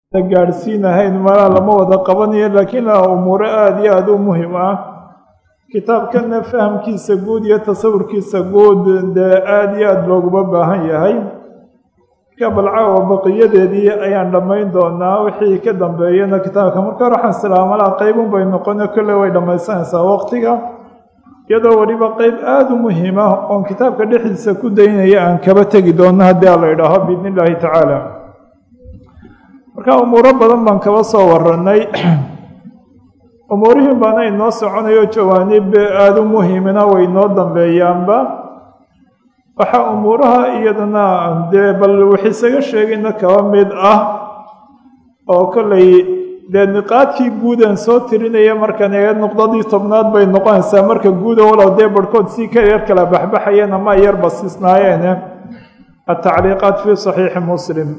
gaadhsiinahayn malaa lama wada qabanayo laakiin umuuro aada iyo aada u muhim ah kitaabkana fahamkiisa guud iyo tasawurkiisa guud dee aada iyo aada looguma baahan yahay marka balcaawa baqiyadeedii ayaan dhammayn doonaa wixii ka dambeeyana kitaabka marka hore waxaan salaamalaha qeybun bay noqone kolle way dhammaysanaysaa waqtiga iyadoo weliba qeyb aada u muhiima oon kitaabka dhexdiisa ku daynaya aan kaba tegi doono haddii a la idhaaho biidni illaahi tacaala marka umuuro badan baan kaba soo warannay umuurihiin baana inoo soconayo jawaanib aada u muhiimina way inoo dambeeyaanba waxaa umuuraha iyadana dee bal waxiisaga sheegayna kaba mid ah oo kollay dee niqaadkii guud aan soo tirinaya markan ee nuqdadii tobnaad bay noqonaysaa marka guuda walow dee barhkood sii ka yar kala baxbaxayeen ama yar basisnaayeene atacliiqaat fii saxiixi muslim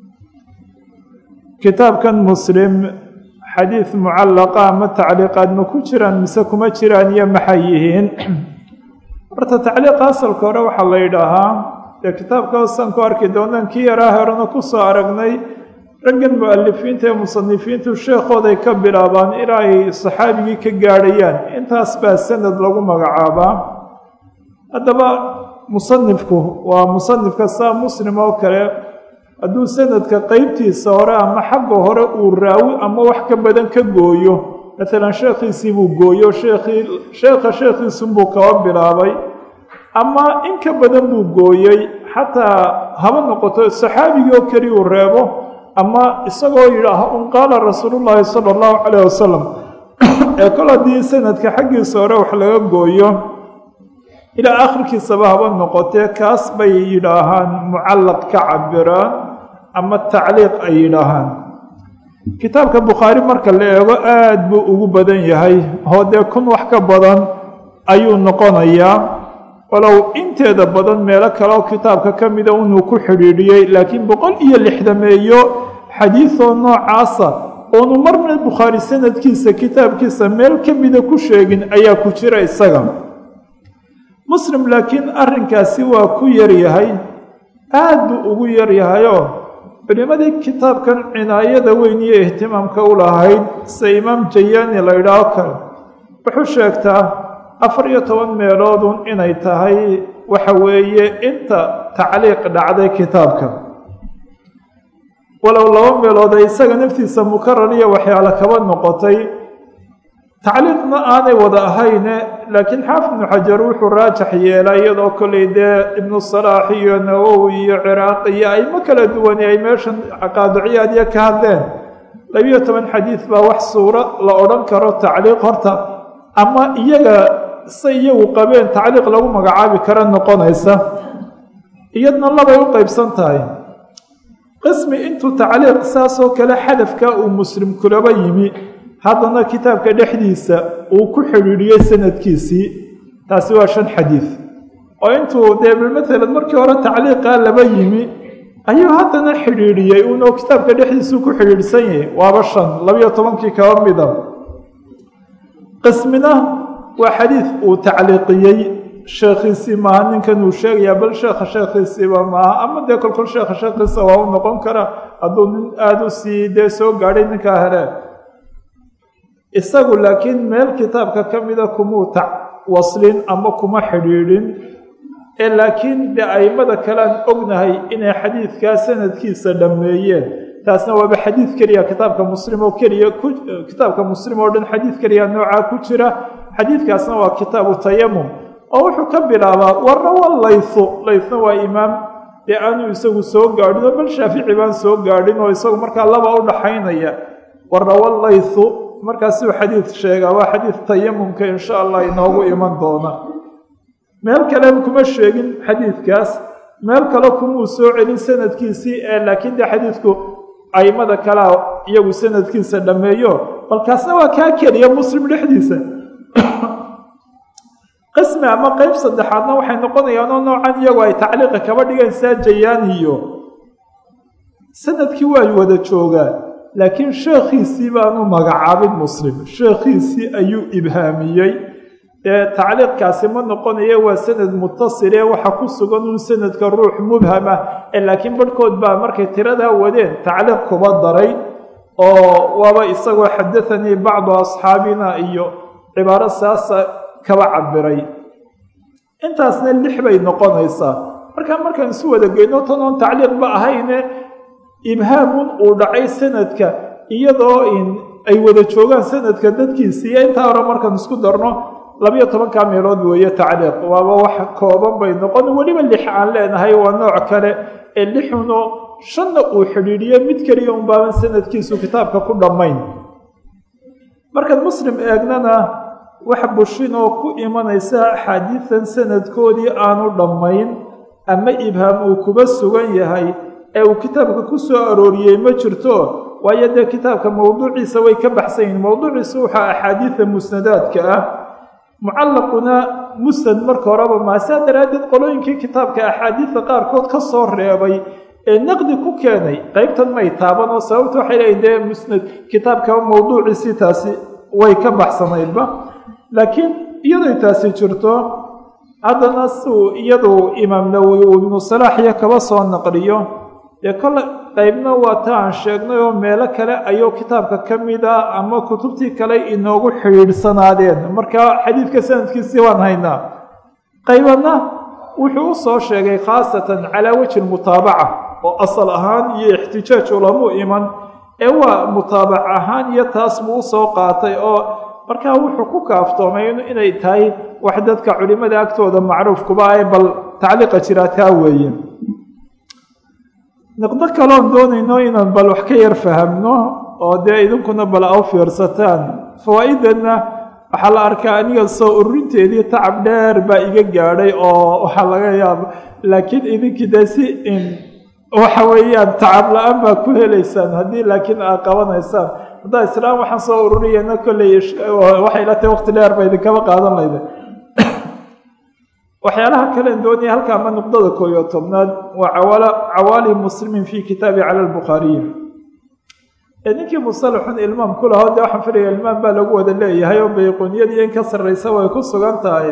kitaabkan muslim xadiid mucallaqa ama tacliiqaad ma ku jiraan mise kuma jiraan iyo maxay yihiin horta tacliiqa asalka hore waxaa la yidhaahaa dee kitaabka hosaan ku arki doonaan kii yaraa horena ku soo aragnay raggan mu-alifiinta ee musanifiintu sheekhooday ka bilaabaan ilaa ay saxaabigii ka gaadhayaan intaas baa sanad lagu magacaabaa haddaba musanifku waa musanifka saa muslim oo kale hadduu sanadka qeybtiisa hore ama xagga hore uu raawi ama wax ka badan ka gooyo maalan sheekhiisii buu gooyo sheekhiisunbuu kaba bilaabay ama in ka badan buu gooyey xataa haba noqoto saxaabigii oo keli uu reebo ama isagoo yidhaaha un qaala rasuulullaahi sala allahu calayh wasalam ee kol haddii sanadka xaggiisa hore wax laga gooyo ilaa akhirkiisaba haba noqotee kaas bay yidhaahaan mucallaq ka cabiraan ama tacliiq ay yidhaahaan kitaabka bukhaari marka la eego aada buu ugu badan yahay oo dee kun wax ka badan ayuu noqonayaa walow inteeda badan meelo kale oo kitaabka ka mida inuu ku xidhiidhiyey laakiin 160 xadiidoo noocaasa oonu marna bukhaari sanadkiisa kitaabkiisa meel ka mida ku sheegin ayaa ku jira isaga muslim laakiin arrinkaasi waa ku yaryahay aada buu ugu yaryahayoo culimadii kitaabkan cinaayada weyn iyo ihtimaamka u lahayd sida imaam jayaani la idhaaho kale wuxuu sheegtaa 14 meeloodun inay tahay waxa weeye inta tacliiq dhacday kitaabka walow 2 meelood ay isaga naftiisa mukarar iyo waxyaalo kaba noqotay tacliiqna aanay wada ahayne laakiin xaafid ibnu xajar wuxuu raajax yeelay iyadoo kolley dee ibnu salaax iyo nawowi iyo ciraaqi iyo aymo kala duwani ay meeshan qaadiciyaadiya ka hadleen 12 xadiid baa wax suuro la odhan karo tacliiq horta ama iyaga se iyagu qabeen tacliiq lagu magacaabi kara noqonaysa iyadna labay u qeybsan tahay qismi intuu tacliiq saasoo kale xadafka uu muslim kulaba yimi haddana kitaabka dhexdiisa uu ku xidhiidhiyey sanadkiisii taasi waa 5 xadiid oo intuu dee bilmatalan markii hore tacliiqaa laba yimi ayuu haddana xidhiidhiyey uunoo kitaabka dhexdiisuu ku xidhiidhsan yahay waaba 5 12 kaba mida qismina waa xadiid uu tacliiqiyey sheekhiisii maaha ninkan uu sheegayaa bal sheekhiisiiba maaha ama dee kolkol sheekhiisa waa u noqon kara hadduu nin aada u sii dee soo gaadhay ninkaa hele isagu laakiin meel kitaabka ka mida kumuu waslin ama kuma xidhiidhin ee laakiin dee aimada kalean ognahay inay xadiidkaa sanadkiisa dhammeeyeen taasna waaba xadiid keliya kitaabka muslim oo keliya kitaabka muslim oo dhan xadiid keliya noocaa ku jira xadiidkaasna waa kitaabu tayamum oo wuxuu ka bilaabaa warawa laythna waa imaam dee aanu isagu soo gaadhin oo bal shaafici baan soo gaadhin oo isagu markaa laba u dhaxaynaya warawa laythu markaasuu xadiid sheegaa waa xadiid tayamumka insha allah inoogu iman doona meel kale kuma sheegin xadiidkaas meel kale kumuu soo celin sanadkiisii ee laakiin dee xadiidku aimada kalea iyagu sanadkiisa dhammeeyo balkaasna waa kaa keliya muslim dhexdiisa qismi ama qeyb saddexaadna waxay noqonayaan oo noocan iyagu ay tacliiqa kaba dhigeen saa jayaaniyo sanadkii waa wada joogaa laakiin sheekhiisii baanu magacaabin muslim sheekhiisii ayuu ibhaamiyey tacliiqkaasi ma noqonayo waa sanad mutasile waxa ku sugan un sanadka ruux mubhama laakiin barhkood baa markay tiradaa wadeen tacliiq kuba daray oo waaba isagoo xadathanii bacdu asxaabina iyo cibaaro saasa kaba cabiray intaasna 6 bay noqonaysaa markaan isu wada geyno tan oon tacliiq ba ahayne ibhaamun uu dhacay sanadka iyadoo ay wada joogaan sanadka dadkiisiiyo intaa hore markaan isku darno 12 meelood weeye tacliiq waaba wax kooban bay noqon weliba 6 aan leenahay waa nooc kale ee 6no 5 uu xidhiidhiyo mid kaliya un baaban sanadkiisu kitaabka ku dhammayn markaan muslim eegnana wax bushinoo ku imanaysa axaadiidan sanadkoodii aanu dhammayn ama ibhaam uu kuba sugan yahay ee uu kitaabka ku soo arooriyey ma jirto waayo dee kitaabka mowduuciisa way ka baxsan yihiin mowduuciisu waxaa axaadiida musnadaadka ah mucallaquna musnad marka horeba maasaa daraaddeed qolooyinkii kitaabka axaadiida qaarkood ka soo reebay ee naqdi ku keenay qaybtan may taaban oo sababta waxay leeyihin dee musnad kitaabka mowduuciisii taasi way ka baxsanaydba laakiin iyaday taasi jirto haddana suu iyadu imaam nawowi uu ibnu salaax iyo kaba soo naqliyo dee kole qaybna waa ta aan sheegnay oo meelo kale ayuu kitaabka ka mid ah ama kutubtii kale inoogu xidhiidhsanaadeen markaa xadiidka sanadkiisii waan haynaa qaybadna wuxuu u soo sheegay khaasatan calaa wajhi mutaabaca oo asal ahaan iyo ixtijaaj ulamuu iman ee waa mutaabac ahaan iyo taas buu usoo qaatay oo markaa wuxuu ku kaaftoomay inay tahay wax dadka culimada agtooda macruufkuba ay bal tacliiqa jiraa taa weeye niqdo kaloon doonayno inaan bal wax ka yar fahamno oo dee idinkuna bal au fiirsataan fawaa-idanna waxaa la arkaa aniga soo ururinteedii tacab dheer baa iga gaadhay oo waxaa laga yaaba laakiin idinkii dee si waxa weeyaan tacab la-aan baa ku helaysaan haddii laakiin aad qabanaysaan haddaa islaam waxaan soo ururiyana kolley waxay la tahay waqti dheer ba idinkaba qaadan layda waxyaalaha kalen doonaya halka ama nuqdada 11aad waa cawaali muslimin fi kitaabi cala albukhaariyi ninkii musalaxun ilmaam ku lahaa dee waxaan filaya ilmaam baa lagu wada leeyahay oo bayquuniyadii in ka sarraysa way ku sugan tahay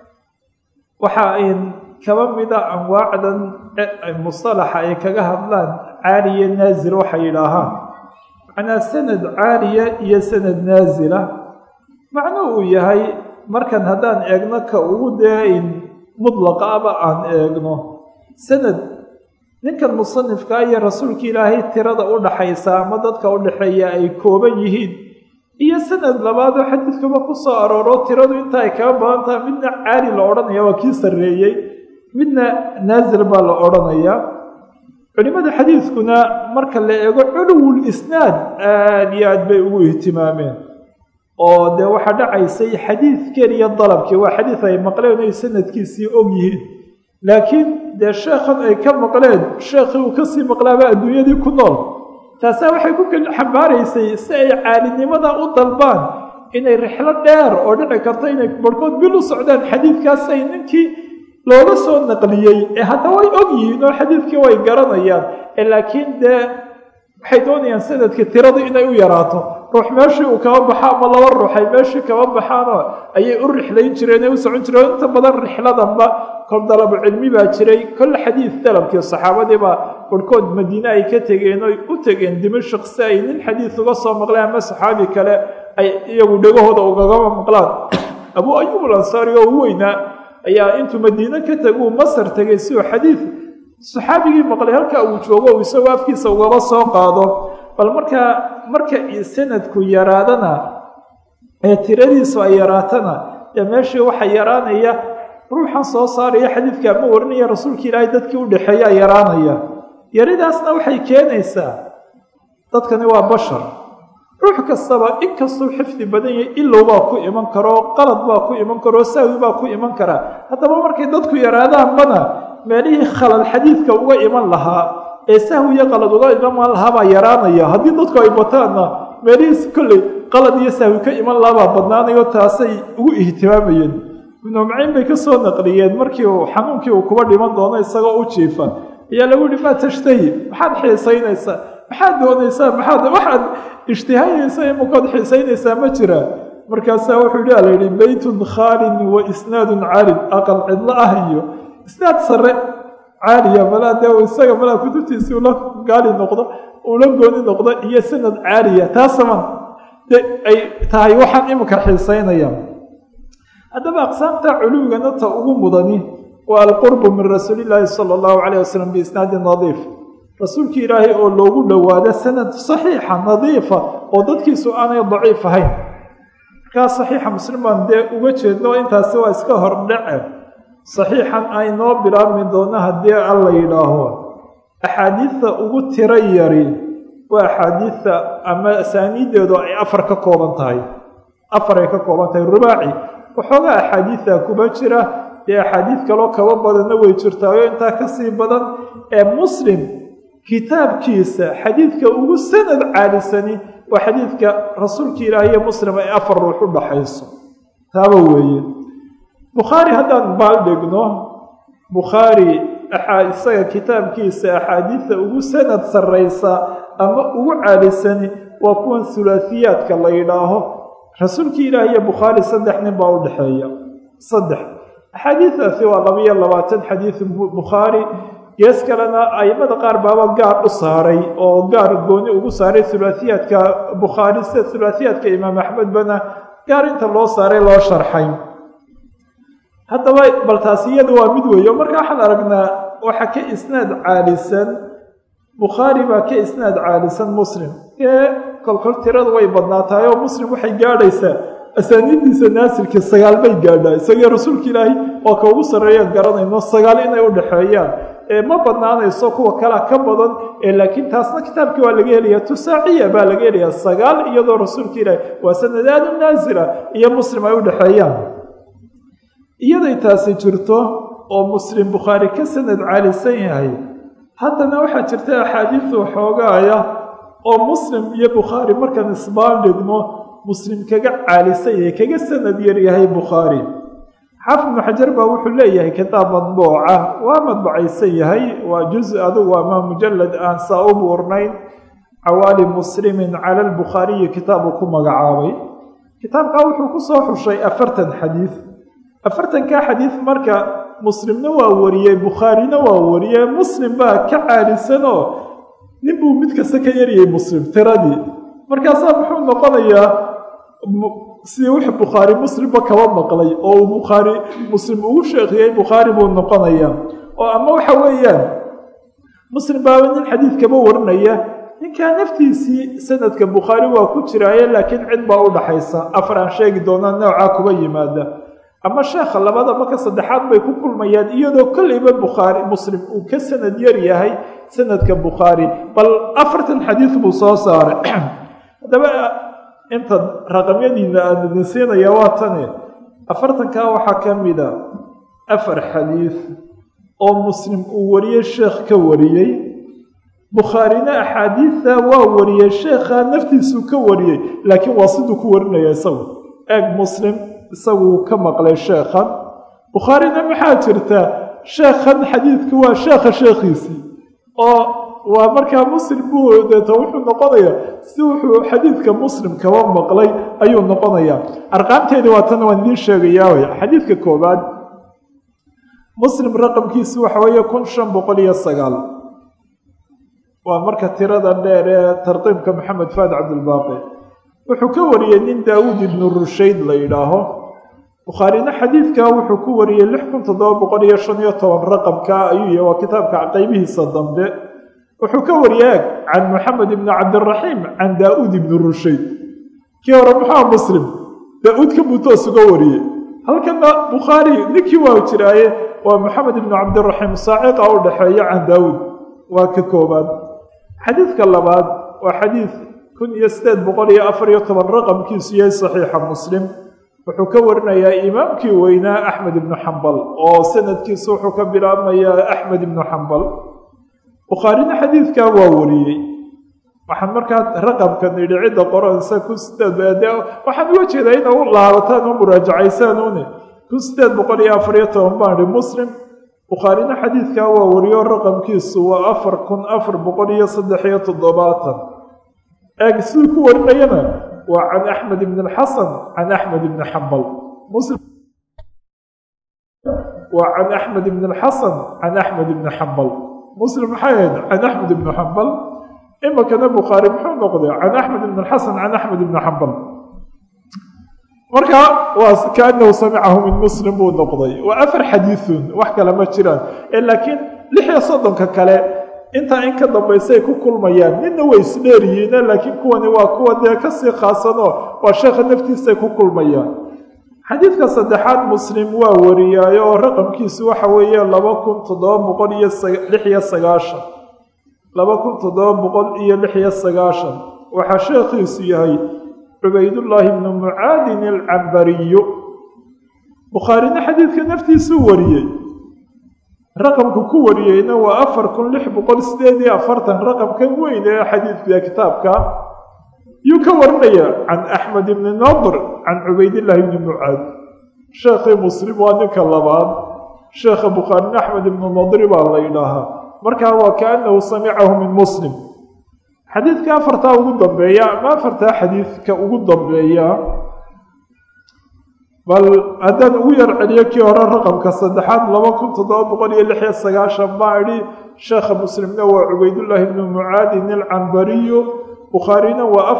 waxa ayn kaba mida anwaacdan musalaxa ay kaga hadlaan caaliya naazil waxay yidhaahaan macnaa sanad caaliya iyo sanad naazila macnuu uu yahay markan haddaan eegno ka ugu dee mudlaqa aba aan eegno sanad ninkan musanifka iyo rasuulka ilaahay tirada u dhaxaysa ama dadka u dhaxeeya ay kooban yihiin iyo sanad labaadoo xadiidkuba ku soo arooro tiradu inta ay kaga badan tahay midna caali la odhanaya waa kii sarreeyey midna naazil baa la odhanaya culimada xadiidkuna marka la eego culuwul isnaad aada iyo aad bay ugu ihtimaameen oo dee waxaa dhacaysay xadiid keliya dalabkii waa xadiid ay maqleen ay sanadkiisii og yihiin laakiin dee sheekhan ay ka maqleen sheekhii uu kasii maqlaaba adduunyadii ku nool taasaa waxay ku xambaaraysay si ay caalinimada u dalbaan inay rixlo dheer oo dhici karto inay barhkood bil u socdaan xadiidkaas ay ninkii looga soo naqliyey ee hadda way og yihiin oo xadiidkii way garanayaan laakiin dee waxay doonayaan sanadkii tiradu inay u yaraato ruux meeshii uu kaba baxa ama laba ruux ay meeshii kaba baxaanoo ayay u rixlayn jireen ee u socon jireen inta badan rixladanba kol dalabu cilmi baa jiray kol xadiid dalabkii saxaabadiibaa barhkood madiine ay ka tegeen oy u tegeen dimashq si ay nin xadiid uga soo maqleen ama saxaabi kale ay iyagu dhegahooda ugagama maqlaan abuu ayuub alansaari oo u weynaa ayaa intuu madiine ka teguu masar tegay si uu xadiid saxaabigii maqlay halkaa uu joogo uu isagoo afkiisa ugaba soo qaado bal marka sanadku yaraadana ee tiradiisu ay yaraatana dee meeshii waxaa yaraanaya ruuxan soo saaraya xadiidka ama warinaya rasuulka ilaahay dadkii u dhexeeyaa yaraanaya yaridaasna waxay keenaysaa dadkani waa bashar ruux kastaba inkastuu xifdi badan yahay ilow baa ku iman karo qalad baa ku iman karo saawi baa ku iman karaa haddaba markay dadku yaraadaanbana meelihii khalal xadiidka uga iman lahaa ee sahwiyo qalad uga iman lahaa baa yaraanaya haddii dadku ay bataanna meelihiis kolley qalad iyo sahwi ka iman lahaa baa badnaanayo taasay ugu ihtimaamayeen ibnu maciin bay ka soo naqliyeen markii uu xanuunkii uu kuba dhiman doono isagoo u jiifa ayaa lagu yihi maa tashtahi maxaad xiisaynaysaa maxaad doonaysaa waxaad ishtihaynaysaa imakood xiisaynaysaa ma jira markaasaa wuxuu yihi alayidhi beytun khaalin wa isnaadun calin aqal cidlo ah iyo isnaad sare caaliya malaa dee isaga malaa kutubtiisii ula gaali noqdo ula gooni noqdo iyo sanad caaliya taasaman de ay tahay waxaan imika xiisaynaya haddaba aqsaamta culuwigana ta ugu mudani waa alqurbu min rasuulillaahi sala allahu calayh wasalam biisnaadi nadiif rasuulkii ilaahay oo loogu dhowaado sanad saxiixa nadiifa oo dadkiisu aanay daciif ahayn markaa saxiixa muslim baan dee uga jeedno intaasi waa iska hordhace saxiixan aynoo bilaabmi doono haddii alla yidhaaho axaadiidta ugu tiro yari waa axaadiidta ama asaaniideedu ay afar ka kooban tahay afaray ka kooban tahay rubaaci waxoogaa axaadiidta kuba jira dee axaadiid kaloo kaba badanna way jirtaayo intaa kasii badan ee muslim kitaabkiisa xadiidka ugu sanad caalisani waa xadiidka rasuulka ilaahi iyo muslim ay afar ruux u dhaxayso taaba weeye bukhaari haddaan baaldhigno bukhaari isaga kitaabkiisa axaadiidta ugu sanad sarraysa ama ugu caalisani waa kuwan hulaasiyaadka la yidhaaho rasuulkii ilaahi iyo bukhaari 3 nin baa u dhexeeya 3 axaadiidaasi waa 22 xadiid bukhaari gees kalena aimada qaar baaba gaar u saaray oo gaar gooni ugu saaray hulaasiyaadka bukhaari sida hulaasiyaadka imaam axmed bana gaar inta loo saaray loo sharxay haddaba bal taasi iyada waa mid weeyo marka waxaan aragnaa waxa ka isnaad caalisan bukhaari baa ka isnaad caalisan muslim kolkol tiradu way badnaatahay oo muslim waxay gaadhaysaa asaaniiddiisa naasilka 9 bay gaadhaa isagii rasuulka ilaahi oo ka ugu sarreeyaan garanayno 9 inay u dhexeeyaan ma badnaanayso kuwa kala ka badan laakiin taasna kitaabkii waa laga helayaa tusaaciya baa laga helayaa 9 iyadoo rasuulka ilaahi waa sanadaad naasila iyo muslim ay u dhexeeyaan iyaday taasi jirto oo muslim bukhaari ka sanad caalisan yahay haddana waxaa jirta axaadiidu xoogaaya oo muslim iyo bukhaari markaan isbaaldhigno muslim kaga caalisan yahay kaga sanad yar yahay bukhaari xaafid ibnu xajar baa wuxuu leeyahay kitaab madbuuca waa madbacaysan yahay waa juz adugu ama mujalad aan saa u buurnayn cawaali muslimin cala albukhaariyi kitaabu ku magacaabay kitaabkaa wuxuu ku soo xushay 40 xadiid 40kaa xadiid marka muslimna waa wariyey bukhaarina waa wariyey muslim baa ka caalisanoo nin buu mid kasta ka yaryay muslim tiradii markaasaa muxuu noqonayaa sidii wix bukhaari muslimba kaba maqlay oo uu bukhaari muslim ugu sheekiyey bukhaari buu noqonayaa oo ama waxa weeyaan muslim baaba nin xadiid kaba warinaya ninkaa naftiisii sanadka bukhaari waa ku jiraaye laakiin cid baa u dhaxaysa afar aan sheegi doonaa noocaa kuba yimaada ama sheekha labada marka saddexaad bay ku kulmayaan iyadoo kolleyba bukhaari muslim uu ka sanad yar yahay sanadka bukhaari bal 40 xadiid buu soo saaray haddaba inta raqamyadiina aan idin siinaya waa tane 40kaa waxaa ka mida 4 xadiid oo muslim uu wariyey sheekh ka wariyey bukhaarina axaadiidta waa wariyey sheekha naftiisuu ka wariyey laakiin waa siduu ku warinaya isagu eeg muslim isagu ka maqlay sheekhan bukhaarina maxaa jirta sheekhan xadiidku waa sheekha sheekhiisii oo waa markaa muslim buu deeta wuxuu noqonayaa si wuxuu xadiidka muslim kaba maqlay ayuu noqonayaa arqaamteedii waa tan waan idiin sheegayaa way xadiidka koobaad muslim raqamkiisu waxa weeye 1509 waa marka tirada dheer ee tartiibka maxamed faad cabdilbaaqi wuxuu ka wariyey nin daawuud ibnu rushayd la yidhaaho bukhaarina xadiidkaa wuxuu ku wariyey 6715 raqamka ayuu yahay waa kitaabka qaybihiisa dambe wuxuu ka wariyey can moxamed ibni cabdiraxiim can daauud ibni rushayd kii hore muxaa muslim daauud ka buu toos uga wariyey halkana bukhaari ninkii waa jiraaye waa moxamed ibni cabdiraxiim saaciqa u dhexeeya can daauud waa ka koobaad xadiidka labaad waa xadiid 1814 raqamkiisu yahay saxiixa muslim wuxuu ka warinayaa imaamkii weynaa axmed ibnu xambal oo sanadkiisu wuxuu ka bilaabmayaa axmed ibnu xambal bukhaarina xadiidkaa waa wariyey waxaan markaa raqamkan idhi cidda qoransa waxaan uga jeedaa ina u laabataan u muraajacaysaanuune 1814 baan idhi muslim bukhaarina xadiidkaa waa wariyo raqamkiisu waa 4473 eeg siduu ku warinayana waa can axmed ibn alxasan can axmed ibni xambal muslim وعن أحمد بن الحسن عن أحمد بن حنبل مسلم حيد عن أحمد بن حنبل إما كان بخاري محمد نقضي عن أحمد بن الحسن عن أحمد بن حنبل marka waa kaanuu samicahu min muslim buu noqday waa afar xadiisun wax kale ma jiraan laakiin 36 kale inta in ka dambeysay ku kulmayaan ninna way isdheeriyiin laakiin kuwani waa kuwa de ka sii qaasano waa sheekha naftiisa ku kulmayaan xadiidka saddexaad muslim waa wariyay oo raqamkiisu waxa weeye 2796 waxa sheekhiisu yahay عبيد الله بن معاذ العنبري بخاري حديث نفتي سوري رقم كورينا وأفر كل لحب قل سديدي أفرتن رقم كان وين حديث في كتابك يكورني عن أحمد بن نضر عن عبيد الله بن معاذ شيخ مسلم وانك اللبان شيخ بخاري أحمد بن نضر بالله إلها مركا وكأنه سمعه من مسلم حديث كافرتا ugu dambeeya ma farta xadiidka ugu dambeeya bal hadan ugu yar celiyo kii hore raqamka saddexaad 2796 baari sheekh muslimna waa Ubaydullah ibn Muaad al-Anbari Bukharina waa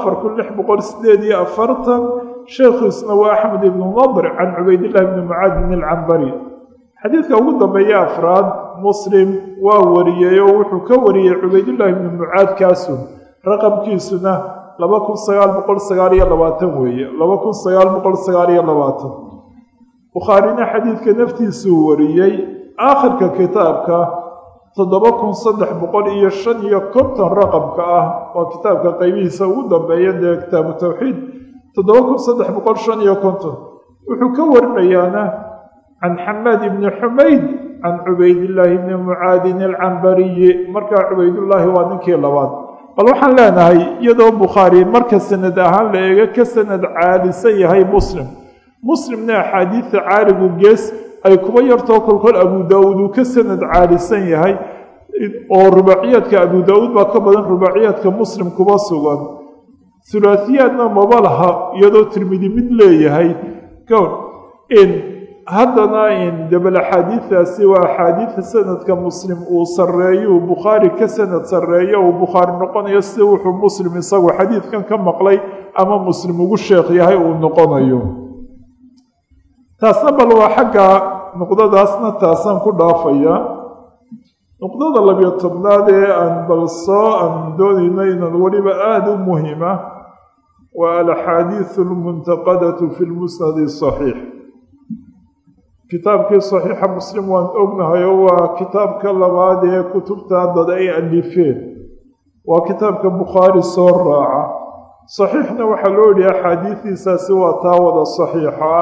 4648 sheekh isna waa Ahmad ibn Nadr an Ubaydullah ibn Muaad al-Anbari xadiidka ugu dambeeya afraad muslim waa wariyay oo wuxuu ka wariyay Ubaydullah ibn Muaad kaasun raqamkiisuna 2920 weeye 2920 Bukharina xadiidka naftiisu wariyay aakhirka kitaabka 7355 raqamka ah waa kitaabka qaybihiisa ugu dambeeya ee kitaab tawxiid 7355 wuxuu ka warinayaana عن حماد بن حميد عن عبيد الله بن معاذ العنبري مركا عبيد الله وانكي لباد بل waxaan leenahay iyadoo Bukhari marka sanad ahaan la eega ka sanad caalisan yahay muslimna xadiis caaligu gees ay kuba yartoo kolkol Abu Daawud ka sanad caalisan yahay oo rubaaciyadka Abu Daawud ba ka badan rubaaciyadka Muslim kuba sugan thulathiyadna mabalaha iyadoo Tirmidhi mid leeyahay koon in haddana in dabal xadiiثaasi waa xadiiث sanadka muslim uu sareeyo Bukhari ka sanad sareeyo oo Bukhari noqonayo sida wuxuu muslim isagu xadiidkan ka maqlay ama muslim ugu sheekh yahay uu noqonayo taasna bal waa xagga nuqdadaasna taasan ku dhaafaya nuqdada 12aad ee aan balsoo aan doonayno inaan waliba aad u muhiima waa al-xadiiث al-muntaqadatu fi al-musnad as-sahih kitaabkii saxiixa muslim waan ognahay oo waa kitaabka labaad ee kutubta dad ay alifeen waa kitaabka Bukhari soo raaca saxiixna waxa loo yidhi xadiisiisaasi waa taa wada saxiixa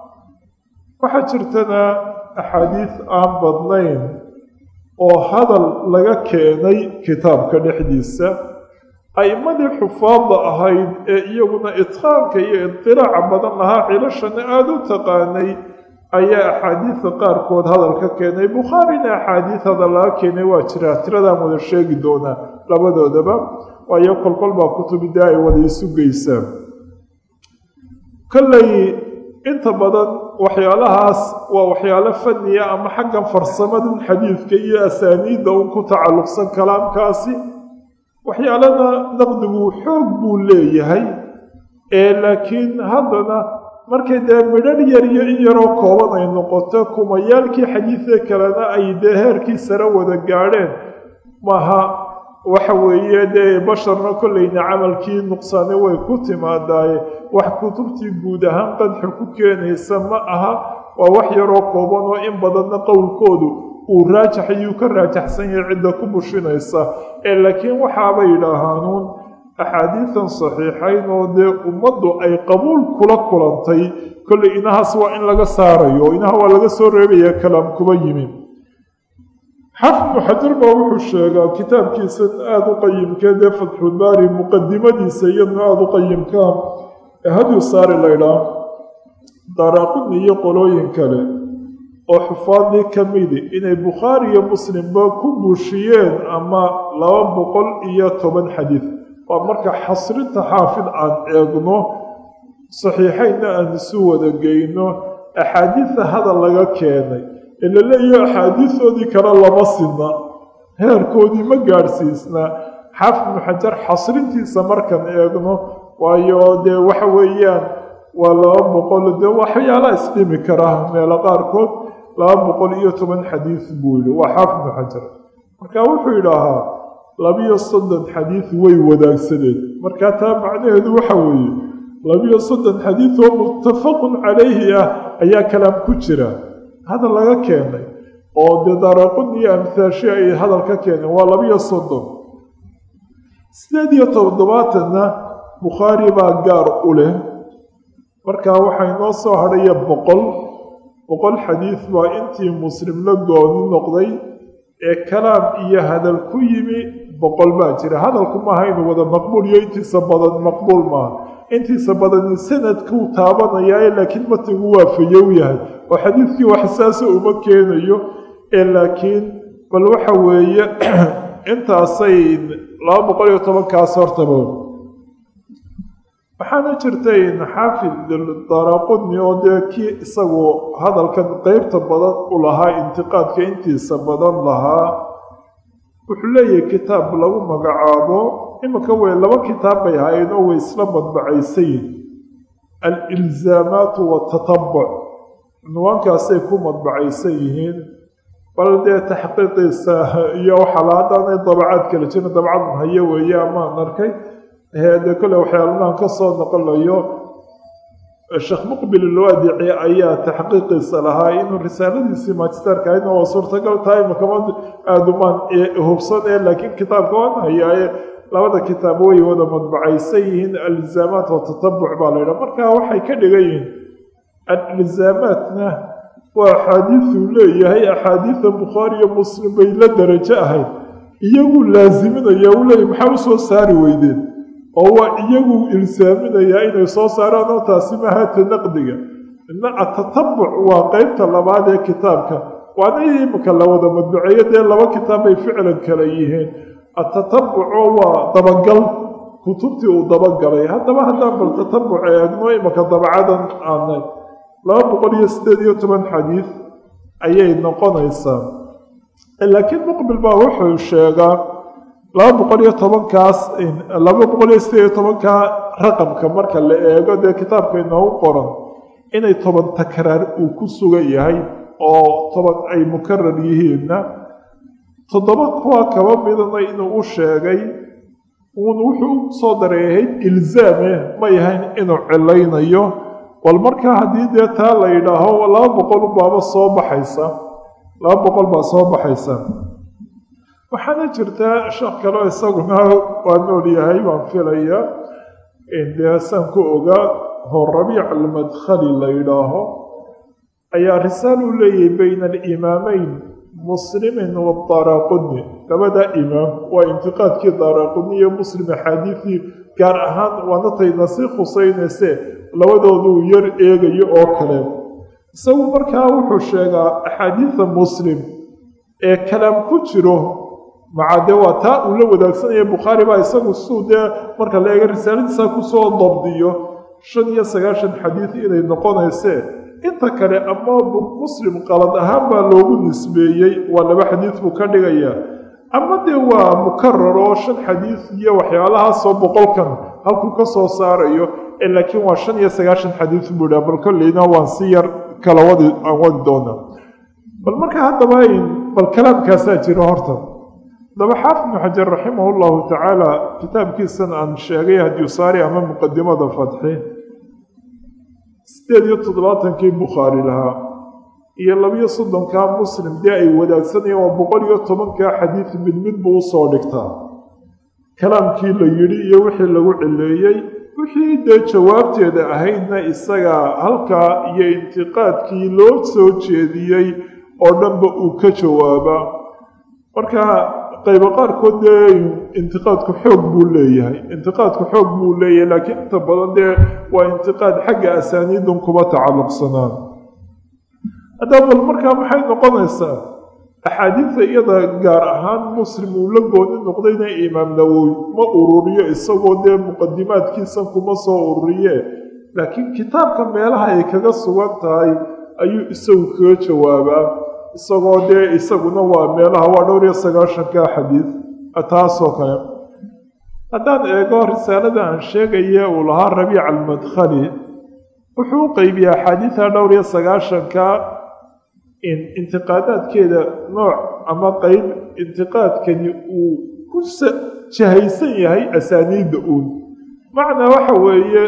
waxa jirtana axaadiis aan badnayn oo hadal laga keenay kitaabka dhexdiisa aymadii xufaadda ahayd ee iyaguna itqaanka iyo inqiraaca badan lahaa cilashana aada u taqaanay ayaa axaadiisa qaarkood hadal ka keenay Bukharina axaadiis hadal laga keenay waa jira tiradan wada sheegi doona labadoodaba waayo kolkol baa kutubida ay wada isu geysaan kallay inta badan waxyaalahaas waa waxyaalo fanniya ama xaggan farsamada xadiidka iyo asaaniidda uu ku tacalluqsan kalaamkaasi waxyaalada naqdigu xoog buu leeyahay laakiin haddana markay dee midhar yar iyo in yaroo kooban ay noqoto kumayaalkii xadiidka kalena ay dee heerkii sare wada gaadheen maaha waxa weeye dee basharna kollayna camalkii nuqsaane way ku timaadaaye wax kutubtii guud ahaan qadxi ku keenaysa ma aha waa wax yaroo kooban oo in badanna qowlkoodu uu raajaxayuu ka raajaxsan yahay cidda ku bushinaysa laakiin waxaabay yidhaahaanuun axaadiidan saxiixayn oo dee ummaddu ay qabuul kula kulantay kollay inahaas waa in laga saarayo inaha waa laga soo reebaya kalaam kuba yimi xafid ibnu xajar baa wuxuu sheegaa kitaabkiisa aada u qayimkee dee fatxulbaari muqadimadiisa iyadna aada u qayimkaa ee hadyu saari laydhaa daraaquni iyo qolooyin kale oo xufaadii ka midi inay bukhaari iyo muslimba ku buushiyeen ama 210 xadiid waa marka xasrinta xaafid aan eegno saxiixayna aan isu wada geyno axaadiida hadal laga keenay ee la leeyahay axaadiistoodii kale lama sidna heerkoodii ma gaadhsiisna xaafid ibnu xajar xasrintiisa markaan eegno waayo dee waxa weeyaan waa 200 dee waxyaalaha isdhimi karaa meelo qaarkood 210 xadiis buu yidhi waa xaafid ibnu xajar markaa wuxuu yidhaahaa 230 xadiis way wadaagsadeen markaa taa macnaheedu waxa weeye 230 xadiis oo muttafaqun calayhi ah ayaa kalaam ku jira hadal laga keenay oo dee Daaraqutni iyo amthaashi ay hadal ka keeneen waa 230 7 Bukhaari baa gaar u leh markaa waxay noo soo hadhaya 100 xadiis baa intii Muslim la gooni noqday ee kalaam iyo hadal ku yimi 100 baa jira hadalku maaha inuu wada maqbuul iyo intiisa badan maqbuul maaha intiisa badan sanadkuu taabanaya laakiin matigu waa fayow yahay oo xadiidkii wax saasa uma keenayo laakiin bal waxa weeye intaasay 210 kaas hortaba waxaana jirtay xaafid Daaraqutni oo dee kii isagu hadalkan qaybta badan u lahaa intiqaadka intiisa badan lahaa wuxuu leeyahay kitaab lagu magacaabo imika way 2 kitaab bay hayeen oo way isla madbacaysayin al-ilzaamaat wa tatabbuc nuwankaasay ku madbacaysan yihiin bal dee taxqiiqiisa iyo xalaadaanay dabacaad kala jira dabcad hayo weeye ama arkay هذا كله وحيالنا كسر نقله الشيخ مقبل الوادعي أيها تحقيق الصلاة إنه الرسالة دي سماجستر كأنه وصورة قال تايم كمان أدمان هبصان لكن كتاب كمان هي لابد كتابوي وده مطبعي سيهن الالزامات والتطبع بالنا مركا وحي كدغين الالزاماتنا وأحاديث ليه هي أحاديث البخاري ومسلم بين درجة هاي يقول لازمنا يقول لي محاوس وساري ويدين oo iyagu ilsaaminaya inay soo saaraan oo taasi mahata naqdiga inna at-tatabbu' waa qaybta labaad ee kitaabka waana imika la wada madbuuciyada 2 kitaab ay ficlan kala yihiin at-tatabbu' waa dabagal kutubtii uu dabagalay haddaba haddaan bal tatabbu' eegno imika dabcadan aanay 218 xadiis ayay noqonaysaa laakiin muqbil baa wuxuu sheegaa 210 kaas 218 ka raqamka marka la eego de kitaabka inoo qoran inay 10 takraar uu ku sugan yahay oo 10 ay mukarrar yihiin 7 kuwa kaba midna inuu u sheegay wuxuu soo dareeyay ilzaame ma yahayn inuu cilaynayo wal marka hadii de taa la yidhaaho 200 baaba soo baxaysa 200 baa soo baxaysa waxaana jirta sheekh kale isaguna waa nool yahay baan filaya indeesan ku oga hor Rabiic al-Madkhali la yidhaaho ayaa risaalo u leeyahay bayna al-imaamayn Muslim wa Daaraqutni labada imaam waa intiqaadkii Daaraqutni iyo Muslim xadiisi gaar ahaan waana tayna si khusaynayse labadoodu yar eegayo oo kale isagu markaa wuxuu sheegaa axaadiisa Muslim ee kalaam ku jiro macade waa taa uu la wadaagsanaya Bukhaari baa isagu suude marka la eego risaaladiisa ku soo dabdiyo 95 xadiis inay noqonayse inta kale ama Muslim qalad ahaan baa loogu nisbeeyay waa 2 xadiis buu ka dhigaya ama de waa mukarrar oo 5 xadiis iyo waxyaalaha soo boqolkan halku ka soo saarayo laakiin waa 95 xadiis buu bal kulleena waan si yar kala wadi doona bal marka haddaba bal kalaamkaas jiro horta daba xaafid ibn xajar rahimahullahu ta'ala kitaabkiisan aan sheegay hadii saari ama muqaddimada fatxi 7 Bukhaari laha iyo 230 ka Muslim de ay wadaagsanayeen 110 ka xadiis mid buu soo dhigtaa kalaamkii la yiri iyo wixii lagu cileeyay wixii de jawaabteeda ahaydna isaga halka iyo intiqaadkii loo soo jeediyay oo dhanba uu ka jawaaba marka qayb qaarkood intiqaadku xoog buu leeyahay laakiin inta badan waa intiqaad xagga asaaniidun kuma tacalluqsanaan hadaba markaa maxay noqonaysaa axaadiisa iyada gaar ahaan Muslim uu la gooni noqdayna Imaam Nawawi ma ururiyo isagoo muqaddimaadkiisa kuma soo ururiye laakiin kitaabka meelaha ay kaga sugan tahay ayuu isagu kaga jawaabaa isagoo dee isaguna waa meelaha waa 990 xadiid taasoo kale. haddaan eego risaalada aan sheegaya uu lahaa Rabiic al-Madkhali wuxuu u qeybiyaa axaadiida 990 in intiqaadaadkeeda nooc ama qeyb intiqaadkani uu ku jahaysan yahay asaaniidda uun macnaa waxa weeye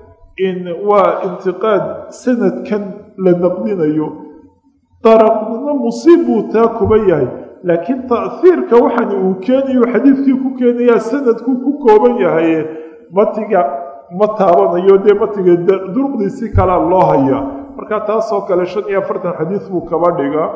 in waa intiqaad sanadkan la naqdinayo daraqnimo musiib buu taa kuba yahay laakiin ta'hiirka waxan uu keenayo xadiidkii ku keenayaa sanadku ku kooban yahay matiga ma taabanayo dee matiga duruqdiisii kalaa loo hayaa marka taasoo kale 45 xadiid buu kaba dhigaa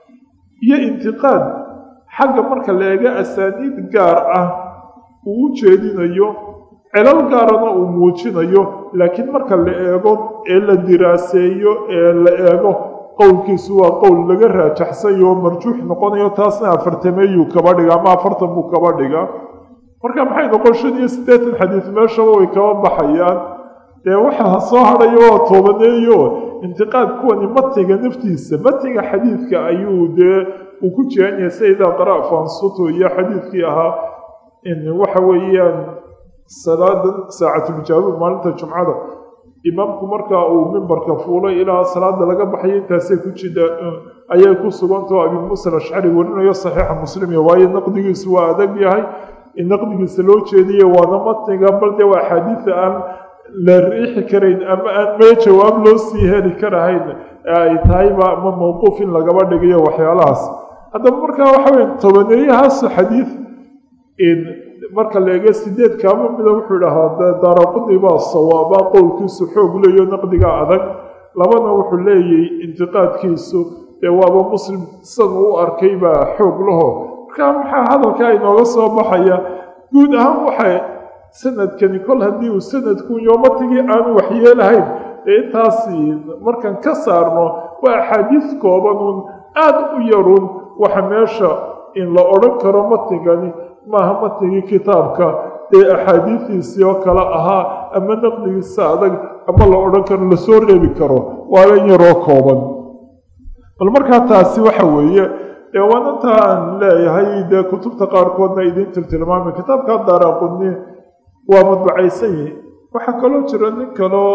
iyo intiqaad xagga marka la eego asaaniid gaar ah uu u jeedinayo cilal gaarana uu muujinayo laakiin marka la eego ee la diraaseeyo ee la eego qowlkiisu waa qowl laga raajaxsayo marjuux noqonayo taasna 40 kaba dhiga ama 40 buu kaba dhiga marka maxay noqon 85 xadiid meeshaba way kaba baxayaan dee waxa soo harayo oo toobaneeyo intiqaad kuwani matiga naftiisa matiga xadiidka ayuu dee uu ku jeeyanyahay sayida qara fansuto iyo xadiidkii ahaa in waxa weeyaan salaadan saacatul jawaab maalinta jumcada imaamku marka uu mimbarka fuulay ilaa salaada laga baxay intaasay ku jida ayay ku sugantoo Abi Muusa al-Ash'ari warinayo saxiixa Muslim iyo waayo naqdigiisu waa adag yahay in naqdigiisa loo jeediyo waana matiga balde waa xadiid aan la riixi karayn ama aan mee jawaab loo sii heli karahayn ay tahayba ama mawquuf in lagaba dhigayo waxyaalahaas haddaba markaa waxa weyn tobaneeyahaas xadiid in marka la eego 8 kaama mida wuxuu dhahaa Daaraqutni baa sawaaba qowlkiisu xoog leeyo naqdiga adag labana wuxuu leeyahay intiqaadkiisu ee waaba Muslim san uu arkay baa xoog laho marka maxaa hadalka inooga soo baxaya guud ahaan waxay sanadkani kol haddii uu sanadku yoomatigii aan waxyeelahayn intaasi markan ka saarno waa axaadiis kooban aad u yarun waxa meesha in la odhan karo matigani maaha matigii kitaabka ee axaadiistiisii oo kale ahaa ama naqdigiisa adag ama la odhan karo lasoo reebi karo waa in yaroo kooban bal markaa taasi waxa weeye waanantaan leeyahay dee kutubta qaarkoodna idin tilmaamay kitaabka Daaraqutni waa madbacaysan yahay waxaa kaloo jira nin kaloo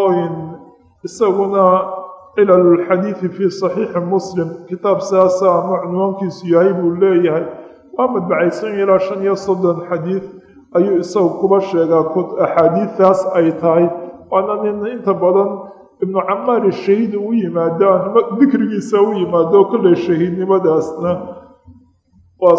isaguna cilalul xadiidi fii saxiixi Muslim kitaab saasa ama cunwaankiisu yahay buu leeyahay waa madbacaysan yahay ilaa 35 xadiid ayuu isagu kuba sheegaa axaadiistaas ay tahay waana nin inta badan ibnu Camaar shahiid u yimaadaan dikrigiisa u yimaado kolley shahiidnimadaasna waa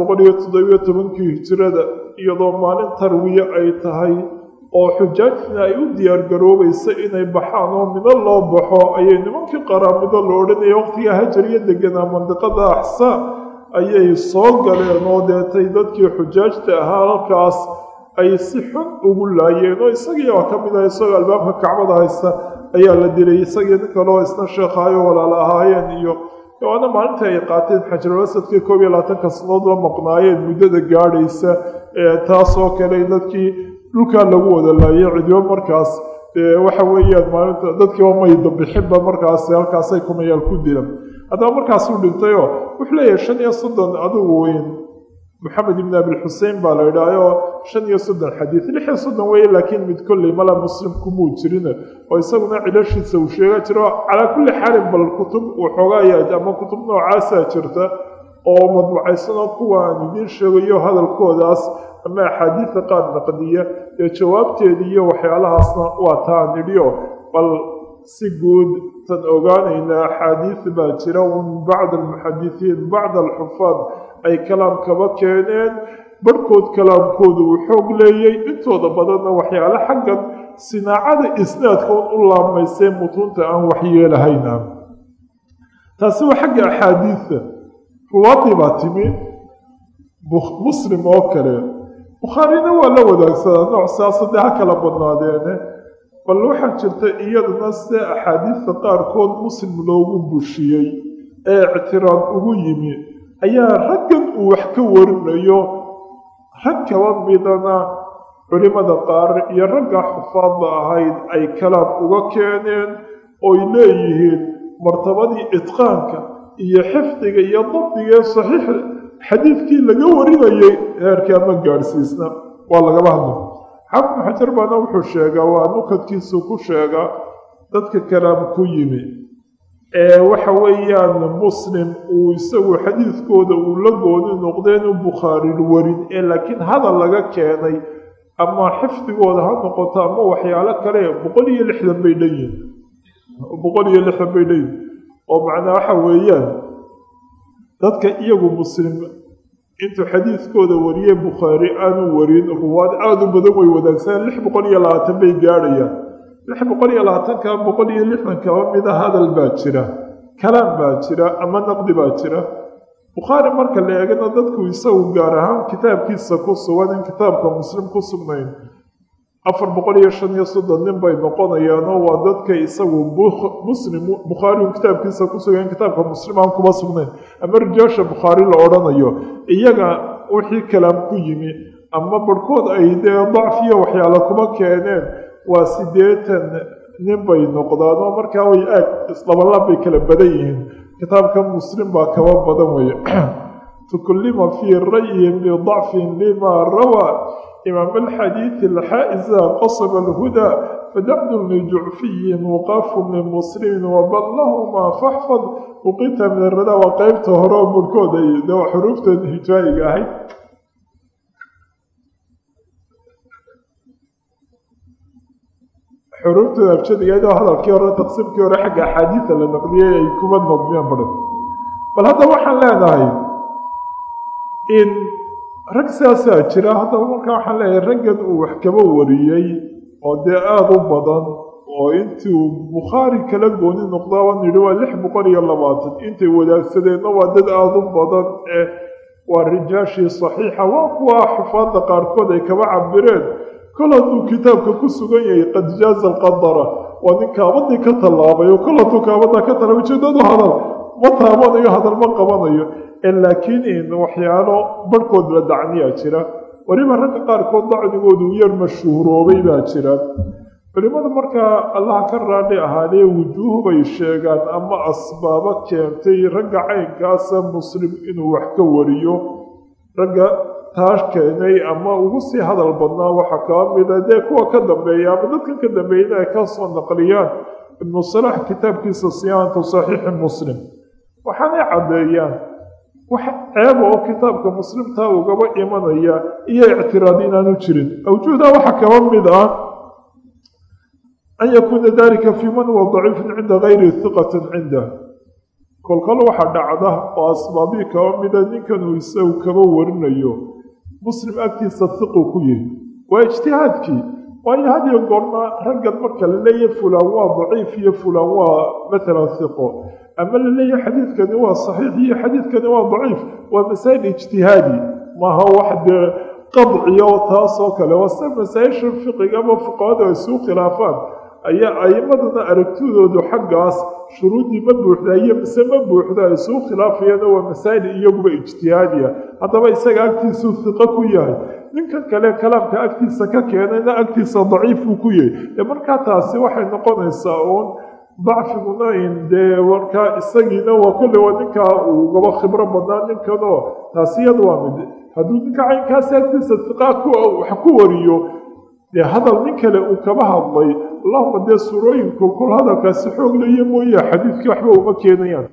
317 hijrada iyadoo maalin tarwiye ay tahay oo xujaajna ay u diyaar garoobaysa inay baxaan oo midna loo baxo ayay nimankii qaraamida la odhanaya waqtiga hajariya deganaa mandiqada Axsaa ayay soo galeen oo deetay dadkii xujaajta ahaa halkaas ay si xun ugu laayeen oo isagii oo ka mid ah isagoo albaabka Kacbada haysta ayaa la dilay isagii nin kaloo isna sheekhayo walaal ahaayeen iyo waana maalinta ay qaateen Xajarul Asadkii 12 sanadood la maqnaayeen muddada gaadhaysa taasoo kale dadkii dhulka lagu wada laayay cidiyo markaas waxa weeyaan maalinta dadkii oo may dabixinba markaas halkaas ay kumayal ku dilan haddaba markaas uu dhintay oo wuxuu leeyahay 35 adigu weyn محمد بن أبي الحسين بالعرايو 35 حديث 36 وين لكن مد كل ملا مسلم كمو جرينا ويسونا علاش يسوي شيء جرا على كل حال بالكتب وحقايا اما كتب نوعاسا جرتا او مدبعيسنا كوان يدين شيغيو هذا الكوداس اما حديث قاد نقديه جوابتيدي وحيالهاسنا واتان يديو بل سيغود تن اوغانينا حديث باجرا ومن بعض المحدثين بعض الحفاظ ay kalaam kaba keeneen barkood kalaamkoodu uu xoog leeyay intooda badanna waxyaalo xaggan sinaacada isnaadka u laamaysay mutunta aan waxyeelahayna taasi waa xagga axaadiisa ruwaadii baa timi muslim oo kale bukhaarina waa la wadaagsadaa nooc siyaasadda ha kala badnaadeene bal waxaa jirta iyaduna se axaadiista qaarkood muslim loogu bushiyey ee ictiraad ugu yimi ayaa raggan uu wax ka warinayo rag kaba midana culimada qaar iyo ragga xufaadda ahayd ay kalaam uga keeneen ooy leeyihiin martabadii idqaanka iyo xifdiga iyo dabdiga saxiix xadiidkii laga warinayay heerkaa ma gaadhsiisna waa lagaba hadla xaafid ibnu xajar baana wuxuu sheegaa waa nukadkiisu ku sheegaa dadka kalaam ku yimi waxa weeyaan muslim uu isagu xadiidkooda uu la gooni noqdee inuu bukhaari warin laakiin hadal laga keenay ama xifdigooda ha noqoto ama waxyaalo kale 160 bay leeyihiin 160 bay leeyihiin oo macnaa waxa weeyaan dadka iyagu muslim intuu xadiidkooda wariyey bukhaari aanu warin ruwaad aada u badan way wadaagsan 620 bay gaadhayaan 620ka 160 kaba mida hadal baa jira kalaam baa jira ama naqdi baa jira bukhaari marka la eegana dadku isagu gaar ahaan kitaabkiisa ku sugan in kitaabka muslim ku sugnayn 435 nin bay noqonayaanoo waa dadka isagu muslim bukhaari kitaabkiisa ku sugan kitaabka muslim aan kuma sugnayn ama rijaasha bukhaari la odhanayo iyaga wixii kalaam ku yimi ama barhkood ay dee dacfiyo waxyaalo kuma keeneen waa 80 nin bay noqdaan oo markaa way aag isdabalaab bay kala badan yihiin kitaabka muslim baa kaba badan weeye tukullima fii ra'yin bidacfin lima rawaa imaam alxadiidi alxaa'iza qasaba alhudaa fadacdu lijucfiyin waqaafun limuslimin wabal lahumaa faxfad uqita min aradaa waa qeybta hore oo mulkooda de waa xuruufteeda hijaayiga ahayd xuruufteeda abjadigeed oo hadalkii hore taqsiimkii hore xagga axaadiida la naqliyey ay kuma nadmiyaan badan bal hadda waxaan leenahay in rag saasaa jira haddaba markaa waxaan leeyahay raggan uu wax kaba wariyey oo dee aada u badan oo intii uu bukhaari kala gooni noqdaabaan yidhi waa 620 intay wadaagsadeenna waa dad aada u badan waa rijaashii saxiixa waa kuwa xufaadda qaarkood ay kaba cabireen kol hadduu kitaabka ku sugan yahay qad jaaza alqadara waa nin kaabadii ka tallaabay oo kol hadduu kaabada ka tallaabay ujeedadu hadal ma taabanayo hadal ma qabanayo laakiin in waxyaalo barhkood la dacniyaa jira weliba ragga qaarkood dacnigoodu u yar mashhuuroobay baa jira culimmadu markaa allaha ka raadhi ahaadee wujuuh bay sheegaan ama asbaabo keentay ragga caynkaasa muslim inuu wax ka wariyo ragga taas keenay ama ugu sii hadal badnaa waxaa kaa mida dee kuwa ka dambeeya ama dadkan ka dambeeyna ay ka soo naqliyaan ibnu salaax kitaabkiisa siyaanatu saxiixi muslim waxaanay caddeeyaan wax ceeba oo kitaabka muslimtaa ugaba imanaya iyo ictiraad inaanu jirin awjuuda waxaa kaba mid ah an yakuuna dalika fii man huwa daciifun cinda gayri hiqatin cindah kolkol waxaa dhacda oo asbaabii kaba mida ninkanuu isagu kaba warinayo muslim agtiisa hiqu ku yihi waa ijtihaadkii waayo hadiyo goorma raggan marka la leeyahay fulaan waa daciif iyo fulaan waa maalan hiqo ama la leeyahay xadiidkani waa saxiix iyo xadiidkani waa daciif waa masaa'il ijtihaadi maaha wax dee qadciya oo taasoo kale waa se masaa-isha fiqiga ama fuqahadu ay suu khilaafaan ayaa ayimadana aragtidoodu xaggaas shuruuddii ma buuxda iyo mise ma buuxda ay suu khilaafayana waa masaa'il iyaguba ijtihaadiya haddaba isaga agtiisuu hiqo ku yahay ninkan kale kalaamka agtiisa ka keenayna agtiisa daciifuu ku yahay dee markaa taasi waxay noqonaysaa uun dacfiguna in dee markaa isagiina waa kolle waa ninkaa uu gaba khibro badnaa ninkanoo taasi iyada waa mid hadduu ninka caynkaasi agtiisa hiqaa wax ku wariyo dee hadal nin kale uu kaba hadlay allahuma dee suurooyinku kul hadalkaasi xoog laya mooye xadiidkii waxba uma keenayaan